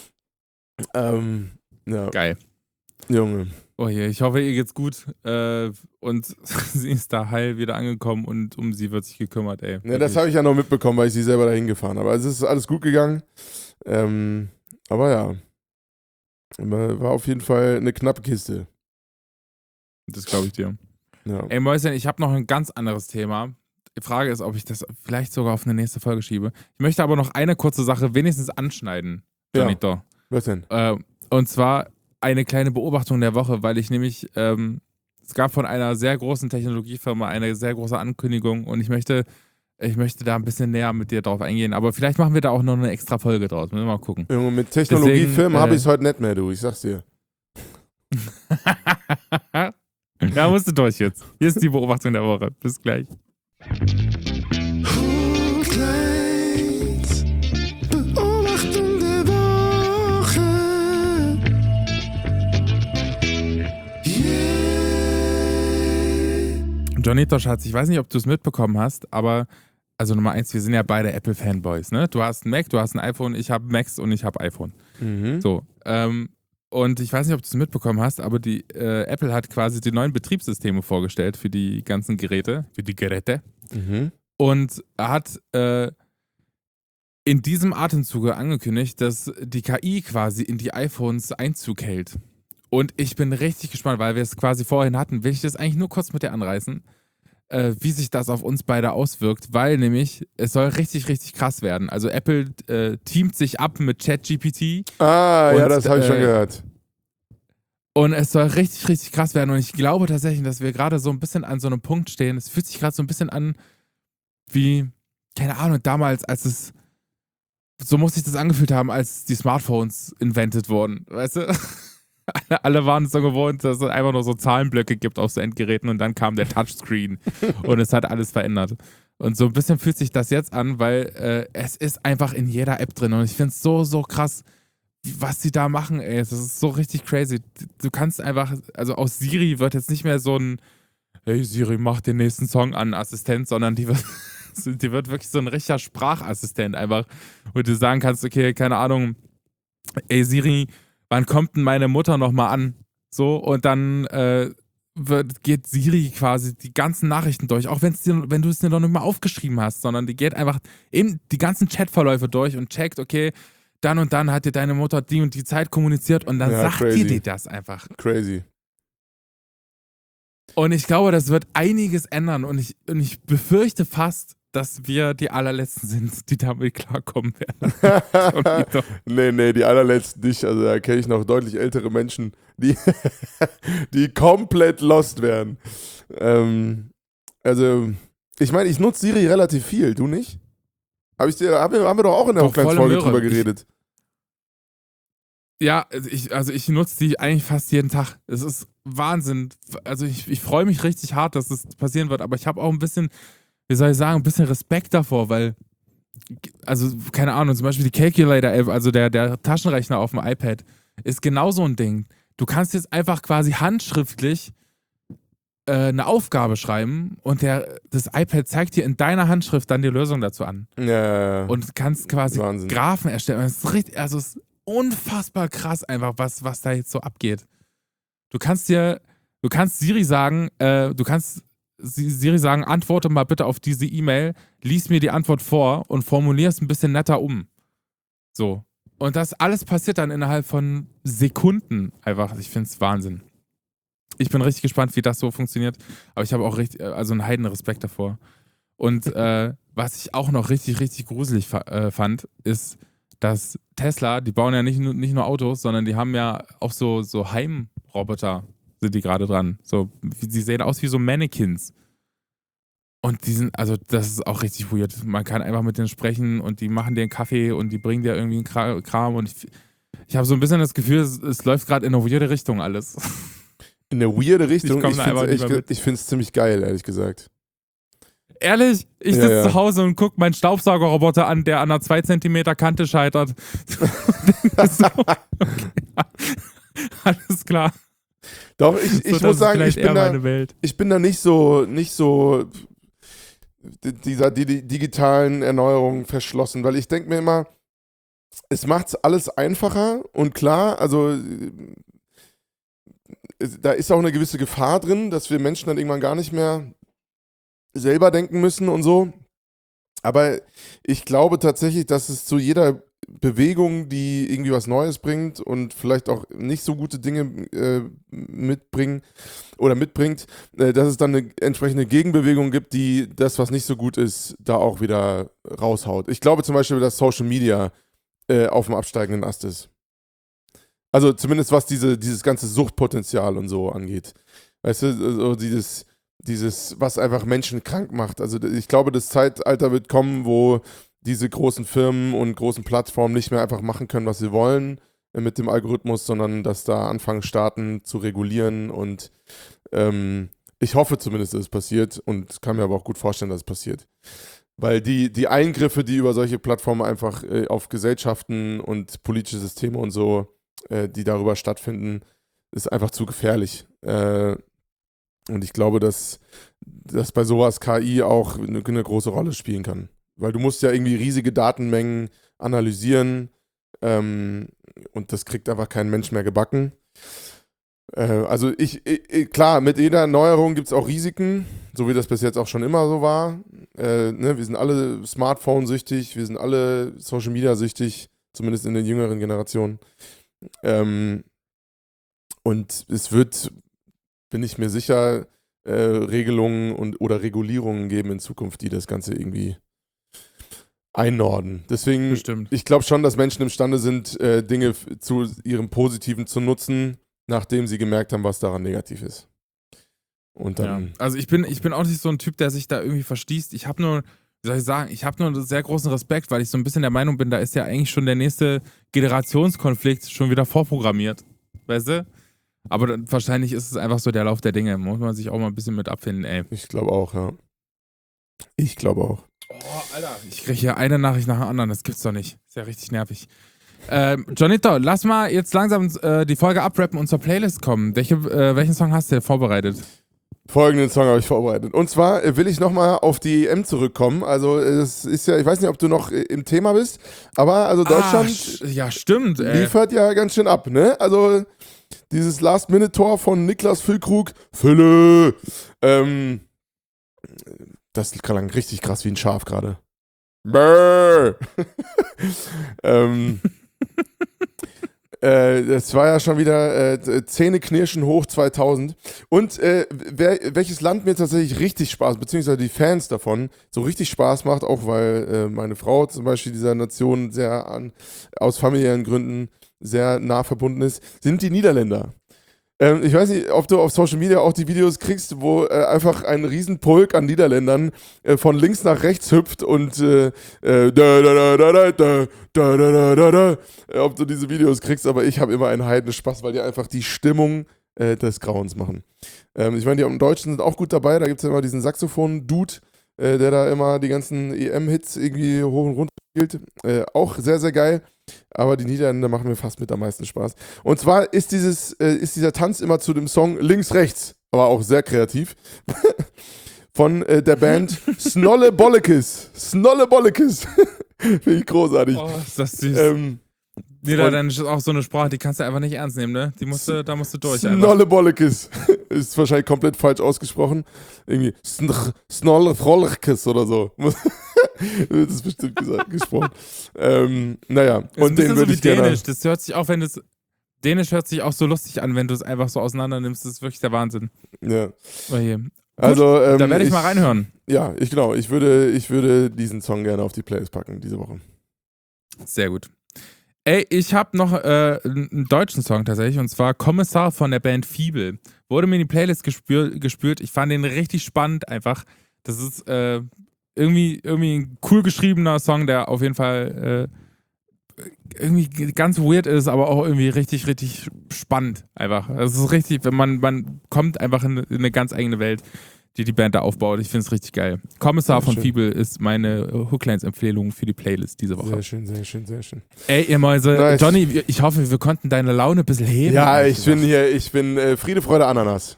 Speaker 2: Ja.
Speaker 1: Geil.
Speaker 2: Junge.
Speaker 1: Oh je, ich hoffe, ihr geht's gut. Und sie ist da heil wieder angekommen und um sie wird sich gekümmert, ey.
Speaker 2: Ja, das habe ich ja noch mitbekommen, weil ich sie selber dahin gefahren habe. Also es ist alles gut gegangen. Aber ja. War auf jeden Fall eine knappe Kiste.
Speaker 1: Das glaube ich dir.
Speaker 2: Ja.
Speaker 1: Ey, Mäuschen, ich habe noch ein ganz anderes Thema. Die Frage ist, ob ich das vielleicht sogar auf eine nächste Folge schiebe. Ich möchte aber noch eine kurze Sache wenigstens anschneiden. Janito.
Speaker 2: Ja. Was denn?
Speaker 1: Und zwar eine kleine Beobachtung der Woche, weil ich nämlich, es gab von einer sehr großen Technologiefirma eine sehr große Ankündigung und ich möchte da ein bisschen näher mit dir drauf eingehen, aber vielleicht machen wir da auch noch eine extra Folge draus. Müssen wir mal gucken.
Speaker 2: Junge, mit Technologiefirmen habe ich es heute nicht mehr, du. Ich sag's dir.
Speaker 1: Ja, musst du durch jetzt. Hier ist die Beobachtung der Woche. Bis gleich.
Speaker 3: Beobachtung der Woche. Yeah.
Speaker 1: Johnito, Schatz, ich weiß nicht, ob du es mitbekommen hast, aber also Nummer 1, wir sind ja beide Apple-Fanboys, ne? Du hast ein Mac, du hast ein iPhone, ich habe Macs und ich habe iPhone.
Speaker 2: Mhm.
Speaker 1: So, und ich weiß nicht, ob du es mitbekommen hast, aber die Apple hat quasi die neuen Betriebssysteme vorgestellt für die ganzen Geräte,
Speaker 2: Mhm.
Speaker 1: und hat in diesem Atemzuge angekündigt, dass die KI quasi in die iPhones Einzug hält. Und ich bin richtig gespannt, weil wir es quasi vorhin hatten, will ich das eigentlich nur kurz mit dir anreißen, wie sich das auf uns beide auswirkt, weil nämlich es soll richtig, richtig krass werden. Also Apple teamt sich ab mit ChatGPT.
Speaker 2: Ja, das habe ich schon gehört.
Speaker 1: Und es soll richtig, richtig krass werden. Und ich glaube tatsächlich, dass wir gerade so ein bisschen an so einem Punkt stehen. Es fühlt sich gerade so ein bisschen an wie, keine Ahnung, damals, als es, so muss sich das angefühlt haben, als die Smartphones invented wurden. Weißt du? Alle waren so gewohnt, dass es einfach nur so Zahlenblöcke gibt auf so Endgeräten und dann kam der Touchscreen und es hat alles verändert. Und so ein bisschen fühlt sich das jetzt an, weil es ist einfach in jeder App drin und ich finde es so, so krass, was sie da machen, ey. Das ist so richtig crazy. Du kannst einfach, also aus Siri wird jetzt nicht mehr so ein hey Siri, mach den nächsten Song an, Assistent, sondern die wird wirklich so ein richtiger Sprachassistent einfach, wo du sagen kannst, okay, keine Ahnung, ey Siri, wann kommt denn meine Mutter nochmal an? So, und dann geht Siri quasi die ganzen Nachrichten durch, auch wenn du es dir noch nicht mal aufgeschrieben hast, sondern die geht einfach die ganzen Chatverläufe durch und checkt, okay, dann und dann hat dir deine Mutter die und die Zeit kommuniziert und dann sagt dir das einfach.
Speaker 2: Crazy.
Speaker 1: Und ich glaube, das wird einiges ändern und ich befürchte fast, dass wir die allerletzten sind, die damit klarkommen werden.
Speaker 2: Nee, die allerletzten nicht. Also da kenne ich noch deutlich ältere Menschen, die komplett lost werden. Also, ich meine, ich nutze Siri relativ viel, du nicht? Haben wir doch auch in der Hochglanzfolge drüber geredet.
Speaker 1: Ja, ich nutze die eigentlich fast jeden Tag. Es ist Wahnsinn. Also ich freue mich richtig hart, dass das passieren wird, aber ich habe auch ein bisschen, wie soll ich sagen, ein bisschen Respekt davor, weil, also keine Ahnung, zum Beispiel die Calculator-App, also der Taschenrechner auf dem iPad, ist genau so ein Ding. Du kannst jetzt einfach quasi handschriftlich eine Aufgabe schreiben und das iPad zeigt dir in deiner Handschrift dann die Lösung dazu an.
Speaker 2: Ja.
Speaker 1: Und kannst quasi
Speaker 2: Wahnsinn.
Speaker 1: Graphen erstellen. Das ist richtig, also es ist unfassbar krass einfach, was da jetzt so abgeht. Du kannst Siri sagen, antworte mal bitte auf diese E-Mail, lies mir die Antwort vor und formulier es ein bisschen netter um. So. Und das alles passiert dann innerhalb von Sekunden einfach. Ich finde es Wahnsinn. Ich bin richtig gespannt, wie das so funktioniert, aber ich habe auch einen Heidenrespekt davor. Und was ich auch noch richtig, richtig gruselig fand, ist, dass Tesla, die bauen ja nicht nur Autos, sondern die haben ja auch so Heimroboter, sind die gerade dran. So, die sehen aus wie so Mannequins. Und das ist auch richtig weird. Man kann einfach mit denen sprechen und die machen dir einen Kaffee und die bringen dir irgendwie einen Kram und ich habe so ein bisschen das Gefühl, es läuft gerade in eine weirde Richtung alles.
Speaker 2: In eine weirde Richtung?
Speaker 1: Ich
Speaker 2: finde es ziemlich geil, ehrlich gesagt.
Speaker 1: Ehrlich? Ich sitze zu Hause und gucke meinen Staubsaugerroboter an, der an einer 2 Zentimeter Kante scheitert. So, okay. Alles klar.
Speaker 2: Doch, ich muss sagen, ich bin da nicht so dieser digitalen Erneuerung verschlossen, weil ich denke mir immer, es macht alles einfacher und klar, also da ist auch eine gewisse Gefahr drin, dass wir Menschen dann irgendwann gar nicht mehr selber denken müssen und so. Aber ich glaube tatsächlich, dass es zu jeder Bewegung, die irgendwie was Neues bringt und vielleicht auch nicht so gute Dinge mitbringt, dass es dann eine entsprechende Gegenbewegung gibt, die das, was nicht so gut ist, da auch wieder raushaut. Ich glaube zum Beispiel, dass Social Media auf dem absteigenden Ast ist. Also zumindest was dieses ganze Suchtpotenzial und so angeht. Weißt du, so dieses, was einfach Menschen krank macht. Also ich glaube, das Zeitalter wird kommen, wo diese großen Firmen und großen Plattformen nicht mehr einfach machen können, was sie wollen mit dem Algorithmus, sondern dass da anfangen, Staaten zu regulieren und ich hoffe zumindest, dass es passiert und kann mir aber auch gut vorstellen, dass es passiert. Weil die Eingriffe, die über solche Plattformen einfach auf Gesellschaften und politische Systeme und so, die darüber stattfinden, ist einfach zu gefährlich. Und ich glaube, dass bei sowas KI auch eine große Rolle spielen kann. Weil du musst ja irgendwie riesige Datenmengen analysieren und das kriegt einfach kein Mensch mehr gebacken. Also klar, mit jeder Erneuerung gibt es auch Risiken, so wie das bis jetzt auch schon immer so war. Wir sind alle Smartphone-süchtig, wir sind alle Social-Media-süchtig, zumindest in den jüngeren Generationen. Und es wird, bin ich mir sicher, Regelungen oder Regulierungen geben in Zukunft, die das Ganze irgendwie einnorden. Deswegen,
Speaker 1: Bestimmt.
Speaker 2: Ich glaube schon, dass Menschen imstande sind, Dinge zu ihrem Positiven zu nutzen, nachdem sie gemerkt haben, was daran negativ ist. Und dann.
Speaker 1: Ja. Also ich bin auch nicht so ein Typ, der sich da irgendwie verschließt. Ich habe nur, wie soll ich sagen, einen sehr großen Respekt, weil ich so ein bisschen der Meinung bin, da ist ja eigentlich schon der nächste Generationskonflikt schon wieder vorprogrammiert. Weißt du? Aber wahrscheinlich ist es einfach so der Lauf der Dinge. Muss man sich auch mal ein bisschen mit abfinden, ey.
Speaker 2: Ich glaube auch, ja. Ich glaube auch.
Speaker 1: Oh, Alter. Ich kriege hier eine Nachricht nach der anderen. Das gibt's doch nicht. Ist ja richtig nervig. Johnito, lass mal jetzt langsam die Folge abrappen und zur Playlist kommen. Welchen Song hast du vorbereitet?
Speaker 2: Folgenden Song habe ich vorbereitet. Und zwar will ich nochmal auf die EM zurückkommen. Also es ist ja, ich weiß nicht, ob du noch im Thema bist, aber also Deutschland
Speaker 1: ja, stimmt,
Speaker 2: liefert ja ganz schön ab, ne? Also dieses Last-Minute-Tor von Niklas Füllkrug, Fülle, das klang richtig krass wie ein Schaf gerade. Das war ja schon wieder Zähneknirschen hoch 2000. Und welches Land mir tatsächlich richtig Spaß, beziehungsweise die Fans davon, so richtig Spaß macht, auch weil meine Frau zum Beispiel dieser Nation aus familiären Gründen sehr nah verbunden ist, sind die Niederländer. Ich weiß nicht, ob du auf Social Media auch die Videos kriegst, wo einfach ein Riesenpulk an Niederländern von links nach rechts hüpft und ob du diese Videos kriegst, aber ich habe immer einen Heidenspaß, weil die einfach die Stimmung des Grauens machen. Ich meine, die im Deutschen sind auch gut dabei, da gibt es ja immer diesen Saxophon-Dude, der da immer die ganzen EM-Hits irgendwie hoch und runter spielt. Auch sehr, sehr geil. Aber die Niederländer machen mir fast mit am meisten Spaß. Und zwar ist dieser Tanz immer zu dem Song Links, Rechts, aber auch sehr kreativ, von der Band Snolle Bollekes. Snolle Bollekes. Finde ich großartig.
Speaker 1: Oh, ist das süß. Niederländisch ist auch so eine Sprache, die kannst du einfach nicht ernst nehmen, ne? Da musst du durch.
Speaker 2: Snolle Bollekes. Ist wahrscheinlich komplett falsch ausgesprochen. Irgendwie Snolle Frollekes oder so. Das ist bestimmt gesprochen. Naja, und den würde ich gerne.
Speaker 1: Dänisch. Das hört sich auch, Dänisch hört sich auch so lustig an, wenn du es einfach so auseinander nimmst. Das ist wirklich der Wahnsinn.
Speaker 2: Ja.
Speaker 1: Oh je. Gut,
Speaker 2: also,
Speaker 1: da werde ich mal reinhören.
Speaker 2: Ja, ich würde diesen Song gerne auf die Playlist packen diese Woche.
Speaker 1: Sehr gut. Ey, ich habe noch einen deutschen Song tatsächlich, und zwar Kommissar von der Band Fiebel. Wurde mir in die Playlist gespürt. Ich fand den richtig spannend einfach. Das ist irgendwie ein cool geschriebener Song, der auf jeden Fall irgendwie ganz weird ist, aber auch irgendwie richtig, richtig spannend einfach. Es ist richtig, wenn man kommt einfach in eine ganz eigene Welt. die Band da aufbaut. Ich finde es richtig geil. Kommissar
Speaker 2: Sehr
Speaker 1: von
Speaker 2: schön.
Speaker 1: Fiebel ist meine Hooklines-Empfehlung für die Playlist diese Woche.
Speaker 2: Sehr schön, sehr schön, sehr schön.
Speaker 1: Ey, ihr Mäuse,
Speaker 2: Nice.
Speaker 1: Johnny, ich hoffe, wir konnten deine Laune ein bisschen heben.
Speaker 2: Ja,
Speaker 1: ehrlich
Speaker 2: ich bin
Speaker 1: gesagt.
Speaker 2: hier, Friede, Freude, Ananas.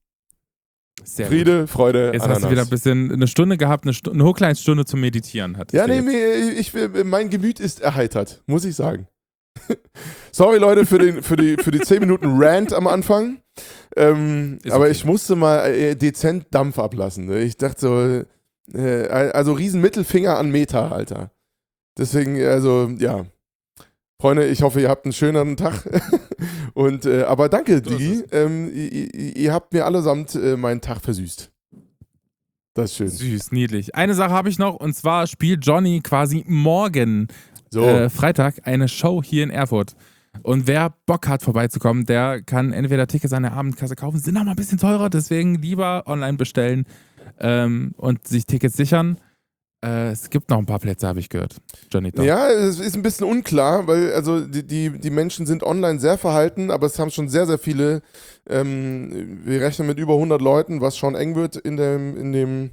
Speaker 1: Sehr
Speaker 2: Friede, Freude,
Speaker 1: gut. Jetzt
Speaker 2: Ananas.
Speaker 1: hast du wieder ein bisschen eine Stunde gehabt, eine Hooklines-Stunde zum Meditieren. Hattest
Speaker 2: Ja,
Speaker 1: du
Speaker 2: nee,
Speaker 1: jetzt.
Speaker 2: mein Gemüt ist erheitert, muss ich sagen. Sorry, Leute, für die 10 Minuten Rant am Anfang. Aber
Speaker 1: okay.
Speaker 2: ich musste mal dezent Dampf ablassen. Ne? Ich dachte so, also riesen Mittelfinger an Meta, Alter. Deswegen, also, ja. Freunde, ich hoffe, ihr habt einen schöneren Tag. Und, aber danke,
Speaker 1: So ist
Speaker 2: Digi. Ihr habt mir allesamt meinen Tag versüßt. Das ist schön.
Speaker 1: Süß, niedlich. Eine Sache habe ich noch, und zwar spielt Johnny quasi morgen,
Speaker 2: So.
Speaker 1: Freitag, eine Show hier in Erfurt. Und wer Bock hat, vorbeizukommen, der kann entweder Tickets an der Abendkasse kaufen, sind auch mal ein bisschen teurer, deswegen lieber online bestellen und sich Tickets sichern. Es gibt noch ein paar Plätze, habe ich gehört. Johnny Dog.
Speaker 2: Ja, es ist ein bisschen unklar, weil also die Menschen sind online sehr verhalten, aber es haben schon sehr, sehr viele, wir rechnen mit über 100 Leuten, was schon eng wird in dem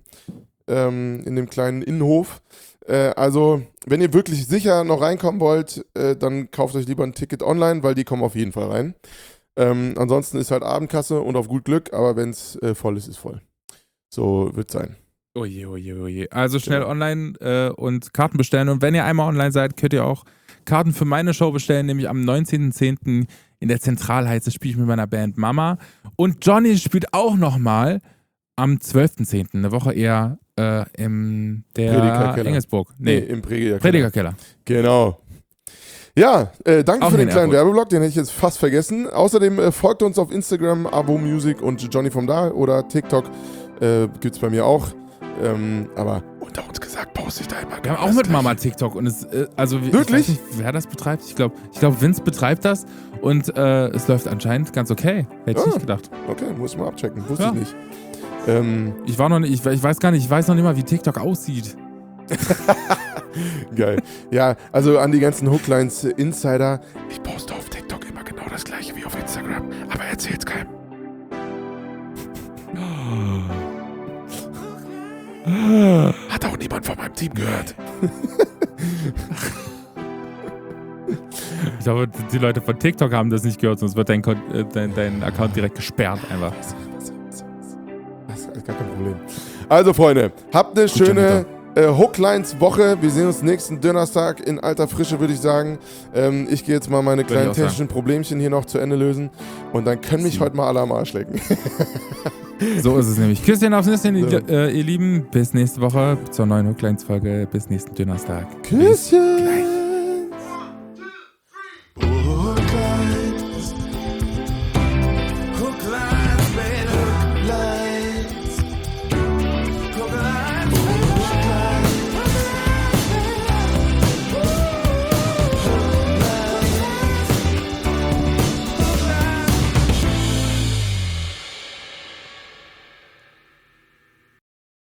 Speaker 2: kleinen Innenhof. Also, wenn ihr wirklich sicher noch reinkommen wollt, dann kauft euch lieber ein Ticket online, weil die kommen auf jeden Fall rein. Ansonsten ist halt Abendkasse und auf gut Glück, aber wenn es voll ist, ist voll. So wird es sein.
Speaker 1: Oje, oje, oje. Also schnell online und Karten bestellen. Und wenn ihr einmal online seid, könnt ihr auch Karten für meine Show bestellen, nämlich am 19.10. in der Zentralheize spiele ich mit meiner Band Mama. Und Johnny spielt auch nochmal am 12.10., eine Woche eher im der
Speaker 2: Predigerkeller.
Speaker 1: Engelsburg. Nee,
Speaker 2: im Predigerkeller.
Speaker 1: Predigerkeller.
Speaker 2: Genau. Ja, danke
Speaker 1: Auch
Speaker 2: für den
Speaker 1: in
Speaker 2: kleinen
Speaker 1: Erfurt.
Speaker 2: Werbeblock, den hätte ich jetzt fast vergessen. Außerdem folgt uns auf Instagram, Abo Music und Johnny vom Da oder TikTok gibt's bei mir auch. Aber unter uns gesagt, poste ich da immer.
Speaker 1: Wir haben auch mit Mama TikTok und es, also ich
Speaker 2: Wirklich?
Speaker 1: weiß nicht, wer das betreibt. Ich glaube, Vince betreibt das und es läuft anscheinend ganz okay. Hätte ich nicht gedacht.
Speaker 2: Okay, muss ich mal abchecken. Wusste
Speaker 1: Ja.
Speaker 2: ich nicht.
Speaker 1: Ich war noch nicht, ich weiß gar nicht, ich weiß noch nicht mal, wie TikTok aussieht.
Speaker 2: Geil. Ja, also an die ganzen Hooklines Insider. Ich poste auf TikTok immer genau das gleiche wie auf Instagram, aber erzähl's keinem. Hat auch niemand von meinem Team gehört.
Speaker 1: Ich glaube, die Leute von TikTok haben das nicht gehört, sonst wird dein Account direkt gesperrt einfach.
Speaker 2: Das ist gar kein Problem. Also, Freunde, habt eine schöne Hooklines-Woche. Wir sehen uns nächsten Donnerstag in alter Frische, würde ich sagen. Ich gehe jetzt mal meine kleinen
Speaker 1: ich auch sagen.
Speaker 2: technischen Problemchen hier noch zu Ende lösen. Und dann können mich heute mal alle am Arsch lecken.
Speaker 1: So ist es nämlich. Küsschen aufs Nüsschen,
Speaker 2: So.
Speaker 1: ihr Lieben. Bis nächste Woche zur neuen Hooklines-Folge. Bis nächsten Donnerstag.
Speaker 2: Küsschen!